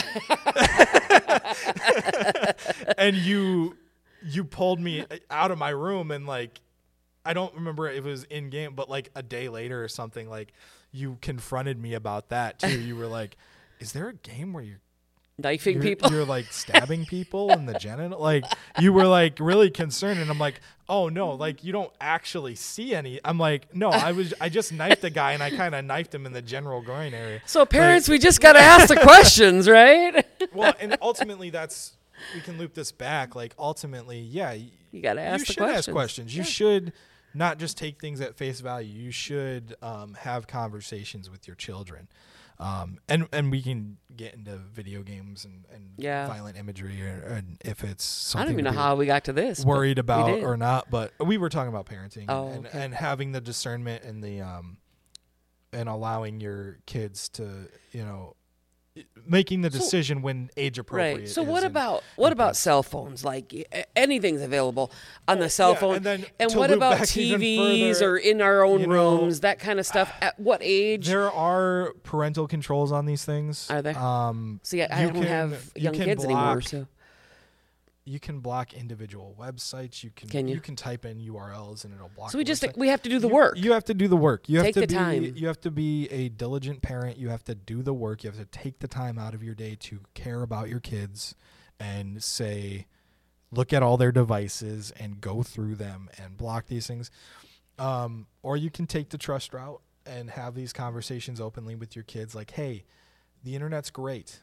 [SPEAKER 1] And you pulled me out of my room and I don't remember if it was in game, but like a day later or something, like you confronted me about that too. You were like, "Is there a game where
[SPEAKER 2] knifing people?
[SPEAKER 1] You're like stabbing people in the genital?" Like you were like really concerned, and I'm like, "Oh no, like you don't actually see any." I'm like, "No, I just knifed a guy, and I kind of knifed him in the general groin area."
[SPEAKER 2] So parents, we just got to ask the questions, right?
[SPEAKER 1] Well, and ultimately we can loop this back. Like ultimately, yeah,
[SPEAKER 2] You got to ask
[SPEAKER 1] you
[SPEAKER 2] the
[SPEAKER 1] should
[SPEAKER 2] questions.
[SPEAKER 1] ask questions. You should not just take things at face value. You should have conversations with your children. And we can get into video games and violent imagery and if it's something
[SPEAKER 2] I don't even know
[SPEAKER 1] to be
[SPEAKER 2] how we got to this.
[SPEAKER 1] worried about or not, but we were talking about parenting
[SPEAKER 2] okay.
[SPEAKER 1] and having the discernment and the and allowing your kids to, making the decision when age appropriate.
[SPEAKER 2] Right. So what about cell phones? Like anything's available on the cell phone.
[SPEAKER 1] And
[SPEAKER 2] what about TVs or in our own rooms, that kind of stuff? At what age?
[SPEAKER 1] There are parental controls on these things.
[SPEAKER 2] Are there? See, I don't have young kids anymore, so.
[SPEAKER 1] You can block individual websites. You can type in URLs and it'll block.
[SPEAKER 2] So we have to do the work.
[SPEAKER 1] You have to do the work.
[SPEAKER 2] Take the time.
[SPEAKER 1] You have to be a diligent parent. You have to do the work. You have to take the time out of your day to care about your kids and say, look at all their devices and go through them and block these things. Or you can take the trust route and have these conversations openly with your kids. Like, hey, the internet's great.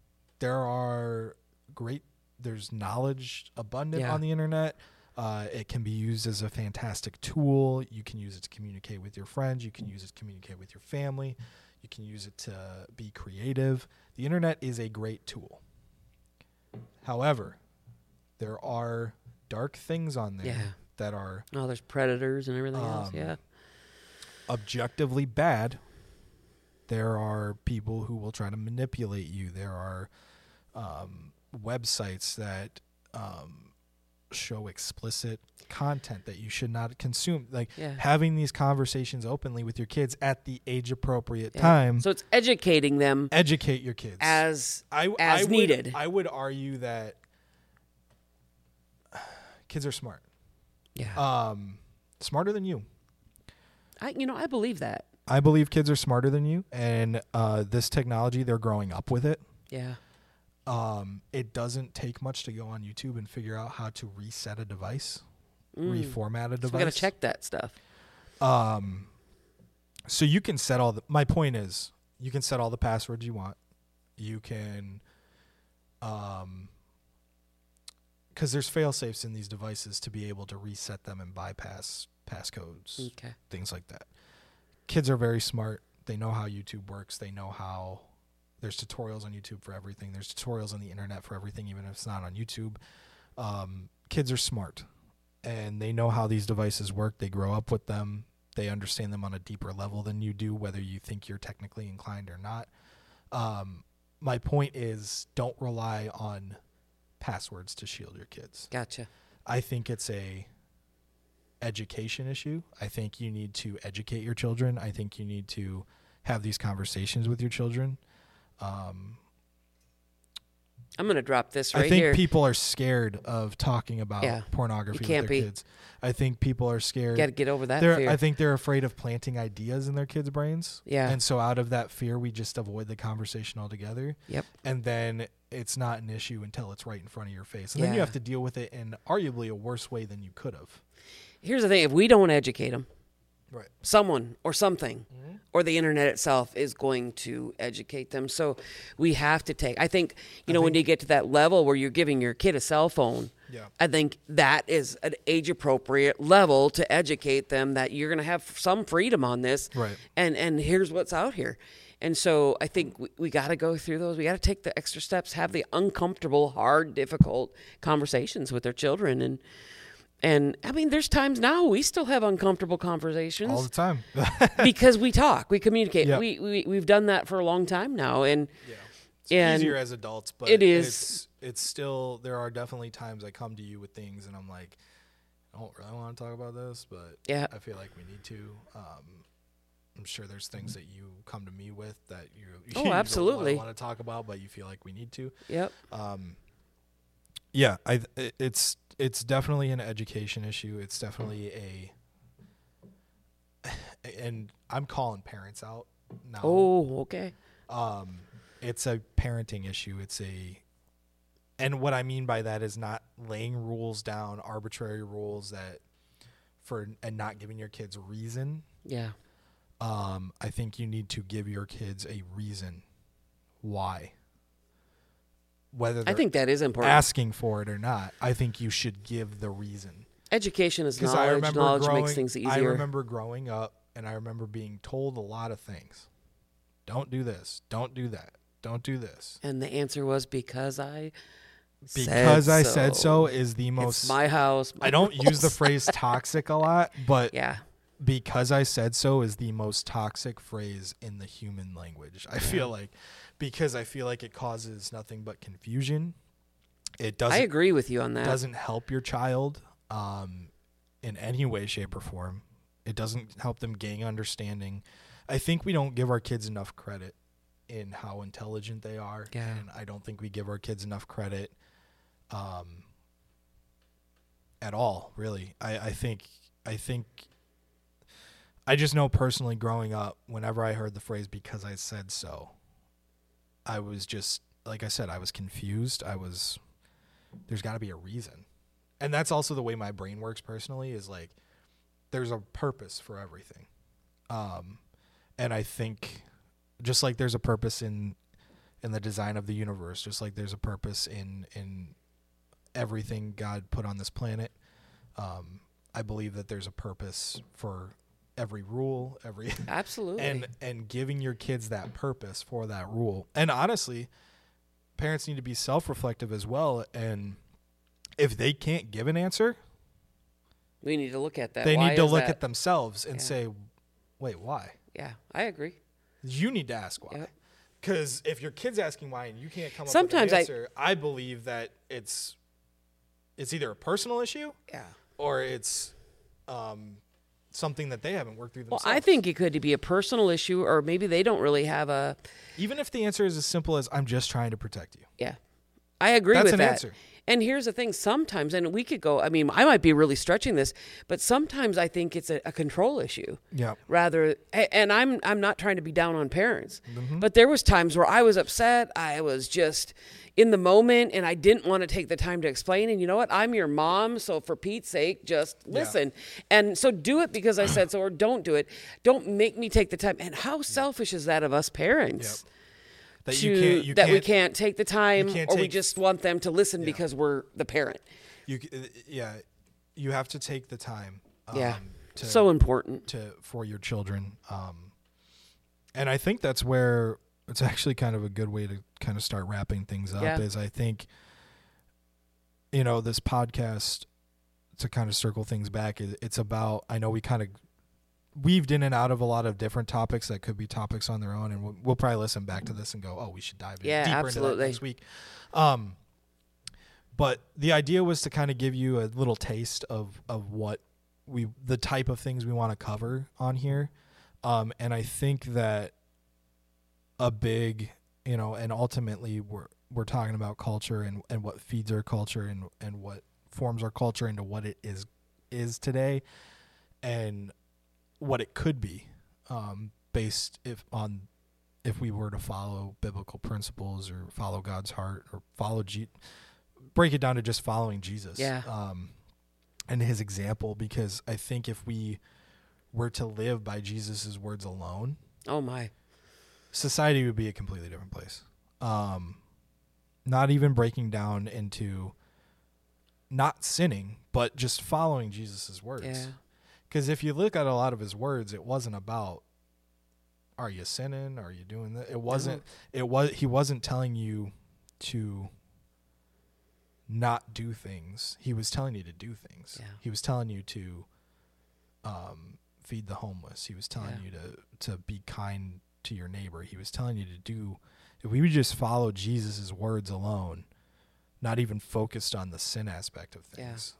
[SPEAKER 1] There's knowledge abundant on the internet. It can be used as a fantastic tool. You can use it to communicate with your friends. You can use it to communicate with your family. You can use it to be creative. The internet is a great tool. However, there are dark things on there that are...
[SPEAKER 2] Oh, there's predators and everything else,
[SPEAKER 1] objectively bad. There are people who will try to manipulate you. There are... websites that show explicit content that you should not consume. Like having these conversations openly with your kids at the age appropriate time.
[SPEAKER 2] So it's educating them.
[SPEAKER 1] Educate your kids
[SPEAKER 2] as needed.
[SPEAKER 1] I would argue that kids are smart.
[SPEAKER 2] Yeah.
[SPEAKER 1] Smarter than you.
[SPEAKER 2] I believe that.
[SPEAKER 1] I believe kids are smarter than you, and this technology, they're growing up with it.
[SPEAKER 2] Yeah.
[SPEAKER 1] It doesn't take much to go on YouTube and figure out how to reset a device, reformat a device.
[SPEAKER 2] So we got to check that stuff.
[SPEAKER 1] So you can set my point is you can set all the passwords you want. You can, because there's fail safes in these devices to be able to reset them and bypass passcodes, things like that. Kids are very smart. They know how YouTube works. They know how. There's tutorials on YouTube for everything. There's tutorials on the internet for everything, even if it's not on YouTube. Kids are smart, and they know how these devices work. They grow up with them. They understand them on a deeper level than you do, whether you think you're technically inclined or not. My point is, don't rely on passwords to shield your kids.
[SPEAKER 2] Gotcha.
[SPEAKER 1] I think it's a education issue. I think you need to educate your children. I think you need to have these conversations with your children.
[SPEAKER 2] I'm going to drop this right
[SPEAKER 1] here.
[SPEAKER 2] here.
[SPEAKER 1] I think people are scared of talking about pornography with their kids. I think people are scared.
[SPEAKER 2] Got to get over that fear.
[SPEAKER 1] I think they're afraid of planting ideas in their kids' brains.
[SPEAKER 2] Yeah.
[SPEAKER 1] And so out of that fear, we just avoid the conversation altogether.
[SPEAKER 2] Yep.
[SPEAKER 1] And then it's not an issue until it's right in front of your face. And then you have to deal with it in arguably a worse way than you could have.
[SPEAKER 2] Here's the thing. If we don't educate them,
[SPEAKER 1] right,
[SPEAKER 2] someone or something or the internet itself is going to educate them. So we have to take, I think, when you get to that level where you're giving your kid a cell phone, I think that is an age appropriate level to educate them that you're going to have some freedom on this.
[SPEAKER 1] Right.
[SPEAKER 2] And here's what's out here. And so I think we got to go through those. We got to take the extra steps, have the uncomfortable, hard, difficult conversations with their children. And I mean, there's times now we still have uncomfortable conversations
[SPEAKER 1] all the time
[SPEAKER 2] because we talk, we communicate.
[SPEAKER 1] Yep.
[SPEAKER 2] We've done that for a long time now, and
[SPEAKER 1] it's easier as adults, but
[SPEAKER 2] it is.
[SPEAKER 1] It's still, there are definitely times I come to you with things, and I'm like, I don't really want to talk about this, but I feel like we need to. I'm sure there's things that you come to me with that you
[SPEAKER 2] absolutely
[SPEAKER 1] don't want to talk about, but you feel like we need to.
[SPEAKER 2] Yep.
[SPEAKER 1] It's definitely an education issue. It's definitely and I'm calling parents out now.
[SPEAKER 2] Oh, okay.
[SPEAKER 1] It's a parenting issue. And what I mean by that is not laying rules down, arbitrary rules and not giving your kids reason.
[SPEAKER 2] Yeah.
[SPEAKER 1] I think you need to give your kids a reason why. Whether
[SPEAKER 2] I think that is important.
[SPEAKER 1] asking for it or not, I think you should give the reason.
[SPEAKER 2] Education is knowledge. Knowledge makes things easier.
[SPEAKER 1] I remember growing up, and I remember being told a lot of things. Don't do this. Don't do that. Don't do this.
[SPEAKER 2] And the answer was because I
[SPEAKER 1] said so is the most.
[SPEAKER 2] It's my house.
[SPEAKER 1] I don't use the phrase toxic a lot, but
[SPEAKER 2] yeah.
[SPEAKER 1] Because I said so is the most toxic phrase in the human language. I feel like, because I feel like it causes nothing but confusion. It doesn't.
[SPEAKER 2] I agree with you on that.
[SPEAKER 1] Doesn't help your child in any way, shape, or form. It doesn't help them gain understanding. I think we don't give our kids enough credit in how intelligent they are.
[SPEAKER 2] Yeah.
[SPEAKER 1] And I don't think we give our kids enough credit at all, really. I think I just know personally growing up, whenever I heard the phrase because I said so, I was just, like I said, I was confused. There's got to be a reason. And that's also the way my brain works personally, is like there's a purpose for everything. And I think just like there's a purpose in the design of the universe, just like there's a purpose in everything God put on this planet, I believe that there's a purpose for every rule,
[SPEAKER 2] absolutely,
[SPEAKER 1] and giving your kids that purpose for that rule. And honestly, parents need to be self-reflective as well. And if they can't give an answer,
[SPEAKER 2] we need to look at that.
[SPEAKER 1] They need to look at themselves and say, "Wait, why?"
[SPEAKER 2] Yeah, I agree.
[SPEAKER 1] You need to ask why. Because if your kid's asking why and you can't come up
[SPEAKER 2] Sometimes
[SPEAKER 1] with an answer, I believe that it's either a personal issue, or it's something that they haven't worked through themselves.
[SPEAKER 2] Well, I think it could be a personal issue, or maybe they don't really have a.
[SPEAKER 1] Even if the answer is as simple as "I'm just trying to protect you."
[SPEAKER 2] Yeah, I agree with that.
[SPEAKER 1] That's an answer.
[SPEAKER 2] And here's the thing: sometimes, and we could go. I mean, I might be really stretching this, but sometimes I think it's a control issue.
[SPEAKER 1] Yeah.
[SPEAKER 2] Rather, and I'm not trying to be down on parents, but there was times where I was upset. I was just in the moment, and I didn't want to take the time to explain. And you know what? I'm your mom, so for Pete's sake, just listen. And so do it because I said so, or don't do it. Don't make me take the time. And how selfish is that of us parents?
[SPEAKER 1] Yep. That
[SPEAKER 2] we can't take the time, or we just want them to listen
[SPEAKER 1] Yeah.
[SPEAKER 2] because we're the parent.
[SPEAKER 1] You have to take the time.
[SPEAKER 2] So important
[SPEAKER 1] for your children. And I think that's where it's actually kind of a good way to kind of start wrapping things up. Is I think, this podcast, to kind of circle things back, it's about, I know we kind of weaved in and out of a lot of different topics that could be topics on their own, and we'll probably listen back to this and go, we should dive deeper into that next week. But the idea was to kind of give you a little taste of what the type of things we want to cover on here. And I think that a big, and ultimately we're talking about culture and what feeds our culture and what forms our culture into what it is today, and what it could be, based if we were to follow biblical principles or follow God's heart or break it down to just following Jesus, and his example. Because I think if we were to live by Jesus's words alone, society would be a completely different place. Not even breaking down into not sinning, but just following Jesus's words.
[SPEAKER 2] Yeah.
[SPEAKER 1] Because if you look at a lot of his words, it wasn't about, are you sinning? Are you doing that? It wasn't. He wasn't telling you to not do things. He was telling you to do things.
[SPEAKER 2] Yeah.
[SPEAKER 1] He was telling you to feed the homeless. He was telling you to be kind to your neighbor. He was telling you to do. If we would just follow Jesus's words alone, not even focused on the sin aspect of things.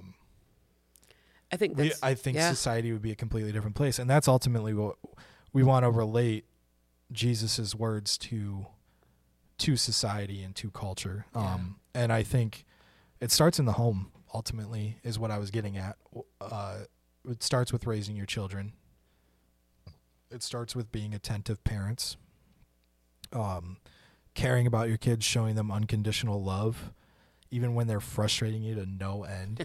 [SPEAKER 2] I think
[SPEAKER 1] society would be a completely different place, and that's ultimately what we want to relate Jesus's words to society and to culture. And I think it starts in the home. Ultimately, is what I was getting at. It starts with raising your children It starts with being attentive parents, caring about your kids, showing them unconditional love, even when they're frustrating you to no end.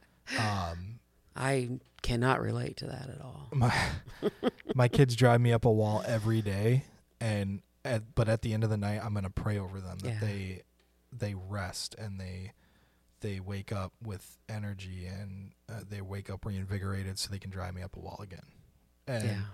[SPEAKER 2] I cannot relate to that at all.
[SPEAKER 1] My kids drive me up a wall every day, but at the end of the night, I'm going to pray over them that they rest and they wake up with energy and they wake up reinvigorated so they can drive me up a wall again. And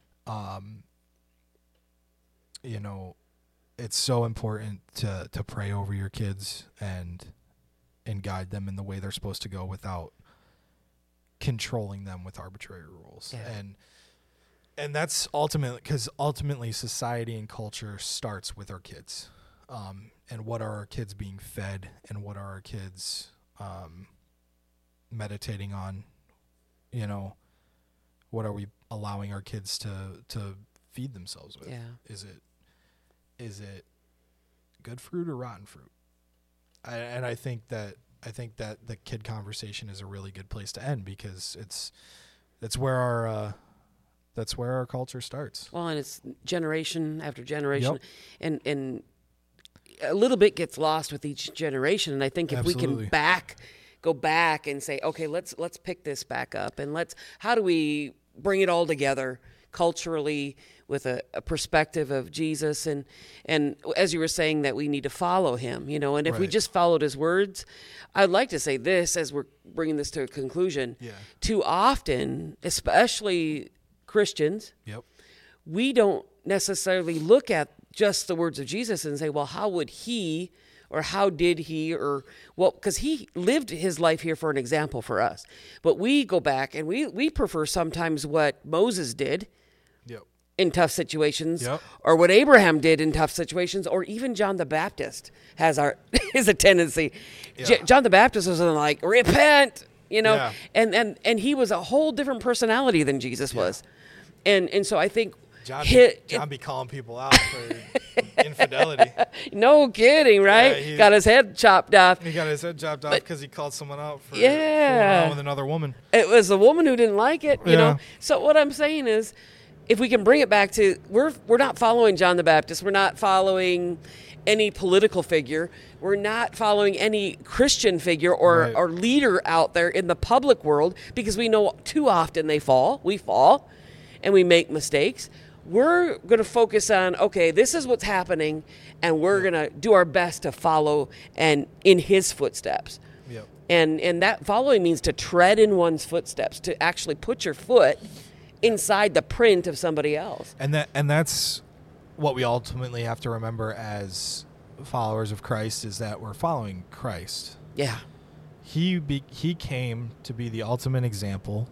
[SPEAKER 1] you know, it's so important to pray over your kids and guide them in the way they're supposed to go without controlling them with arbitrary rules. And that's ultimately society and culture starts with our kids. And what are our kids being fed, and what are our kids meditating on? You know, what are we allowing our kids to feed themselves with? Is it good fruit or rotten fruit? I think that the kid conversation is a really good place to end, because that's where our culture starts.
[SPEAKER 2] Well, and it's generation after generation, and a little bit gets lost with each generation. And I think if we can go back and say, okay, let's pick this back up, and how do we bring it all together culturally with a perspective of Jesus, and as you were saying, that we need to follow him, you know, and if we just followed his words. I'd like to say this as we're bringing this to a conclusion. Too often, especially Christians, we don't necessarily look at just the words of Jesus and say, well, how would he, or how did he, or well, because he lived his life here for an example for us. But we go back and we prefer sometimes what Moses did in tough situations, or what Abraham did in tough situations, or even John the Baptist is a tendency. John the Baptist was like, repent, you know, and he was a whole different personality than Jesus was. And so I think
[SPEAKER 1] John be calling people out for infidelity.
[SPEAKER 2] No kidding, right? Got his head chopped off.
[SPEAKER 1] He got his head chopped off because he called someone out for fooling around with another woman.
[SPEAKER 2] It was a woman who didn't like it, you know. So what I'm saying is, if we can bring it back to, we're not following John the Baptist. We're not following any political figure. We're not following any Christian figure or leader out there in the public world, because we know too often we fall, and we make mistakes. We're going to focus on, okay, this is what's happening, and we're going to do our best to follow and in his footsteps. And that following means to tread in one's footsteps, to actually put your foot inside the print of somebody else.
[SPEAKER 1] And that's what we ultimately have to remember as followers of Christ, is that we're following Christ. He came to be the ultimate example.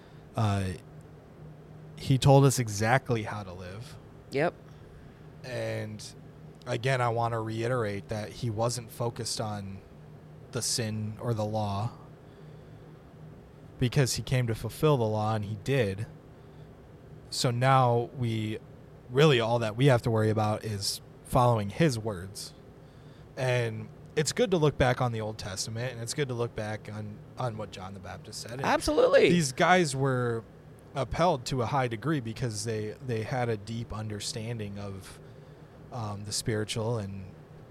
[SPEAKER 1] He told us exactly how to live. And again, I want to reiterate that he wasn't focused on the sin or the law, because he came to fulfill the law, and he did. So now all that we have to worry about is following his words. And it's good to look back on the Old Testament, and it's good to look back on what John the Baptist said. And
[SPEAKER 2] absolutely.
[SPEAKER 1] These guys were upheld to a high degree because they had a deep understanding of the spiritual, and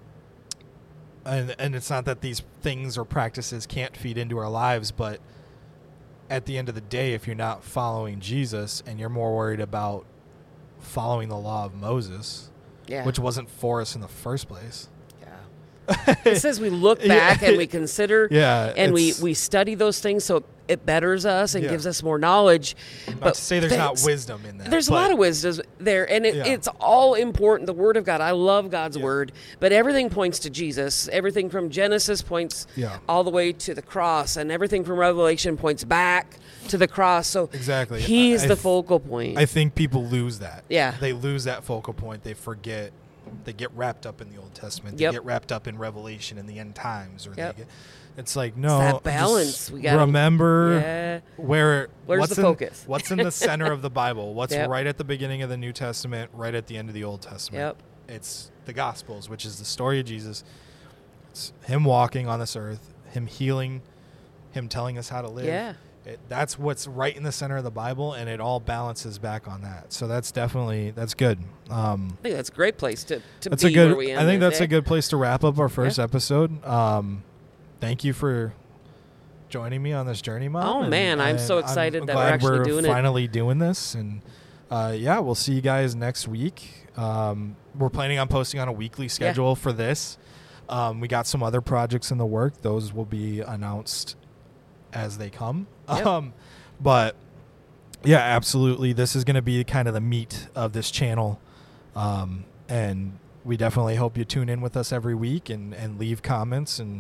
[SPEAKER 1] it's not that these things or practices can't feed into our lives, but at the end of the day, if you're not following Jesus and you're more worried about following the law of Moses, which wasn't for us in the first place.
[SPEAKER 2] It says we look back and we consider, and we study those things, so it betters us and gives us more knowledge.
[SPEAKER 1] Not to say there's not wisdom in that.
[SPEAKER 2] There's a lot of wisdom there, and it's all important. The Word of God, I love God's Word, but everything points to Jesus. Everything from Genesis points all the way to the cross, and everything from Revelation points back to the cross. So
[SPEAKER 1] exactly,
[SPEAKER 2] He's the focal point.
[SPEAKER 1] I think people lose that.
[SPEAKER 2] Yeah.
[SPEAKER 1] They lose that focal point. They forget. They get wrapped up in the Old Testament. They get wrapped up in Revelation and the end times. Or it's like, no.
[SPEAKER 2] It's that balance. We gotta
[SPEAKER 1] remember where's
[SPEAKER 2] the focus?
[SPEAKER 1] What's in the center of the Bible? What's right at the beginning of the New Testament, right at the end of the Old Testament? It's the Gospels, which is the story of Jesus. It's him walking on this earth, him healing, him telling us how to live. That's what's right in the center of the Bible, and it all balances back on that. So that's good.
[SPEAKER 2] I think that's a great place to
[SPEAKER 1] that's
[SPEAKER 2] be
[SPEAKER 1] a good.
[SPEAKER 2] where we end
[SPEAKER 1] I think
[SPEAKER 2] this
[SPEAKER 1] that's
[SPEAKER 2] day.
[SPEAKER 1] a good place to wrap up our first episode. Thank you for joining me on this journey, Mom.
[SPEAKER 2] Oh, man, I'm so excited that we're actually doing it.
[SPEAKER 1] Finally doing this, and we'll see you guys next week. We're planning on posting on a weekly schedule for this. We got some other projects in the work; those will be announced as they come.
[SPEAKER 2] Yep.
[SPEAKER 1] But yeah, absolutely, this is going to be kind of the meat of this channel, and we definitely hope you tune in with us every week and leave comments, and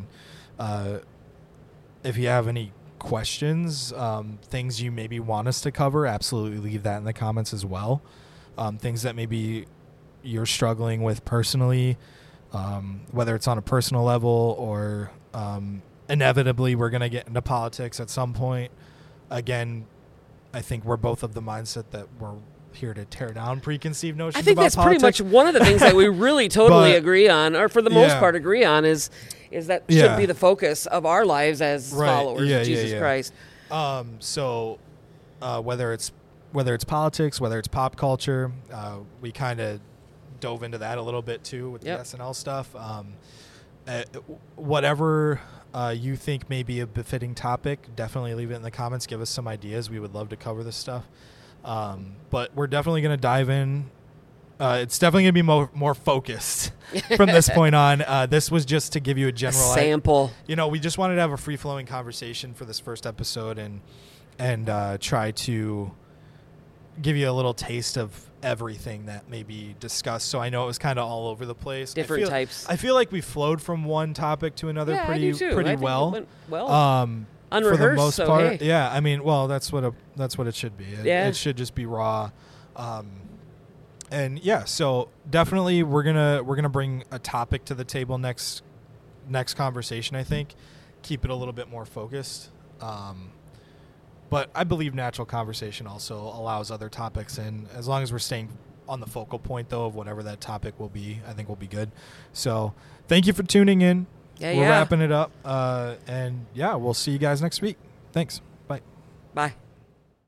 [SPEAKER 1] if you have any questions, things you maybe want us to cover, absolutely leave that in the comments as well. Things that maybe you're struggling with personally, whether it's on a personal level or inevitably we're going to get into politics at some point. Again, I think we're both of the mindset that we're here to tear down preconceived notions
[SPEAKER 2] I think
[SPEAKER 1] about
[SPEAKER 2] that's
[SPEAKER 1] politics.
[SPEAKER 2] pretty much one of the things that we really totally
[SPEAKER 1] But,
[SPEAKER 2] agree on, or for the most
[SPEAKER 1] yeah.
[SPEAKER 2] part agree on, is that should be the focus of our lives as followers of Jesus Christ.
[SPEAKER 1] So whether it's politics, whether it's pop culture, we kind of dove into that a little bit too with the SNL stuff. Whatever you think may be a befitting topic, definitely leave it in the comments. Give us some ideas. We would love to cover this stuff. But we're definitely going to dive in. It's definitely going to be more focused from this point on. This was just to give you a general
[SPEAKER 2] sample.
[SPEAKER 1] We just wanted to have a free-flowing conversation for this first episode and try to give you a little taste of everything that may be discussed. So I know it was kind of all over the place.
[SPEAKER 2] Different types.
[SPEAKER 1] I feel like we flowed from one topic to another pretty well.
[SPEAKER 2] It went
[SPEAKER 1] for
[SPEAKER 2] unrehearsed,
[SPEAKER 1] the most part.
[SPEAKER 2] Hey.
[SPEAKER 1] Yeah, I mean, well, that's what it should be. It should just be raw. And yeah, so definitely we're gonna bring a topic to the table next conversation. I think keep it a little bit more focused. But I believe natural conversation also allows other topics in, as long as we're staying on the focal point though of whatever that topic will be. I think we'll be good. So thank you for tuning in. We're wrapping it up, and we'll see you guys next week. Thanks. Bye.
[SPEAKER 2] Bye.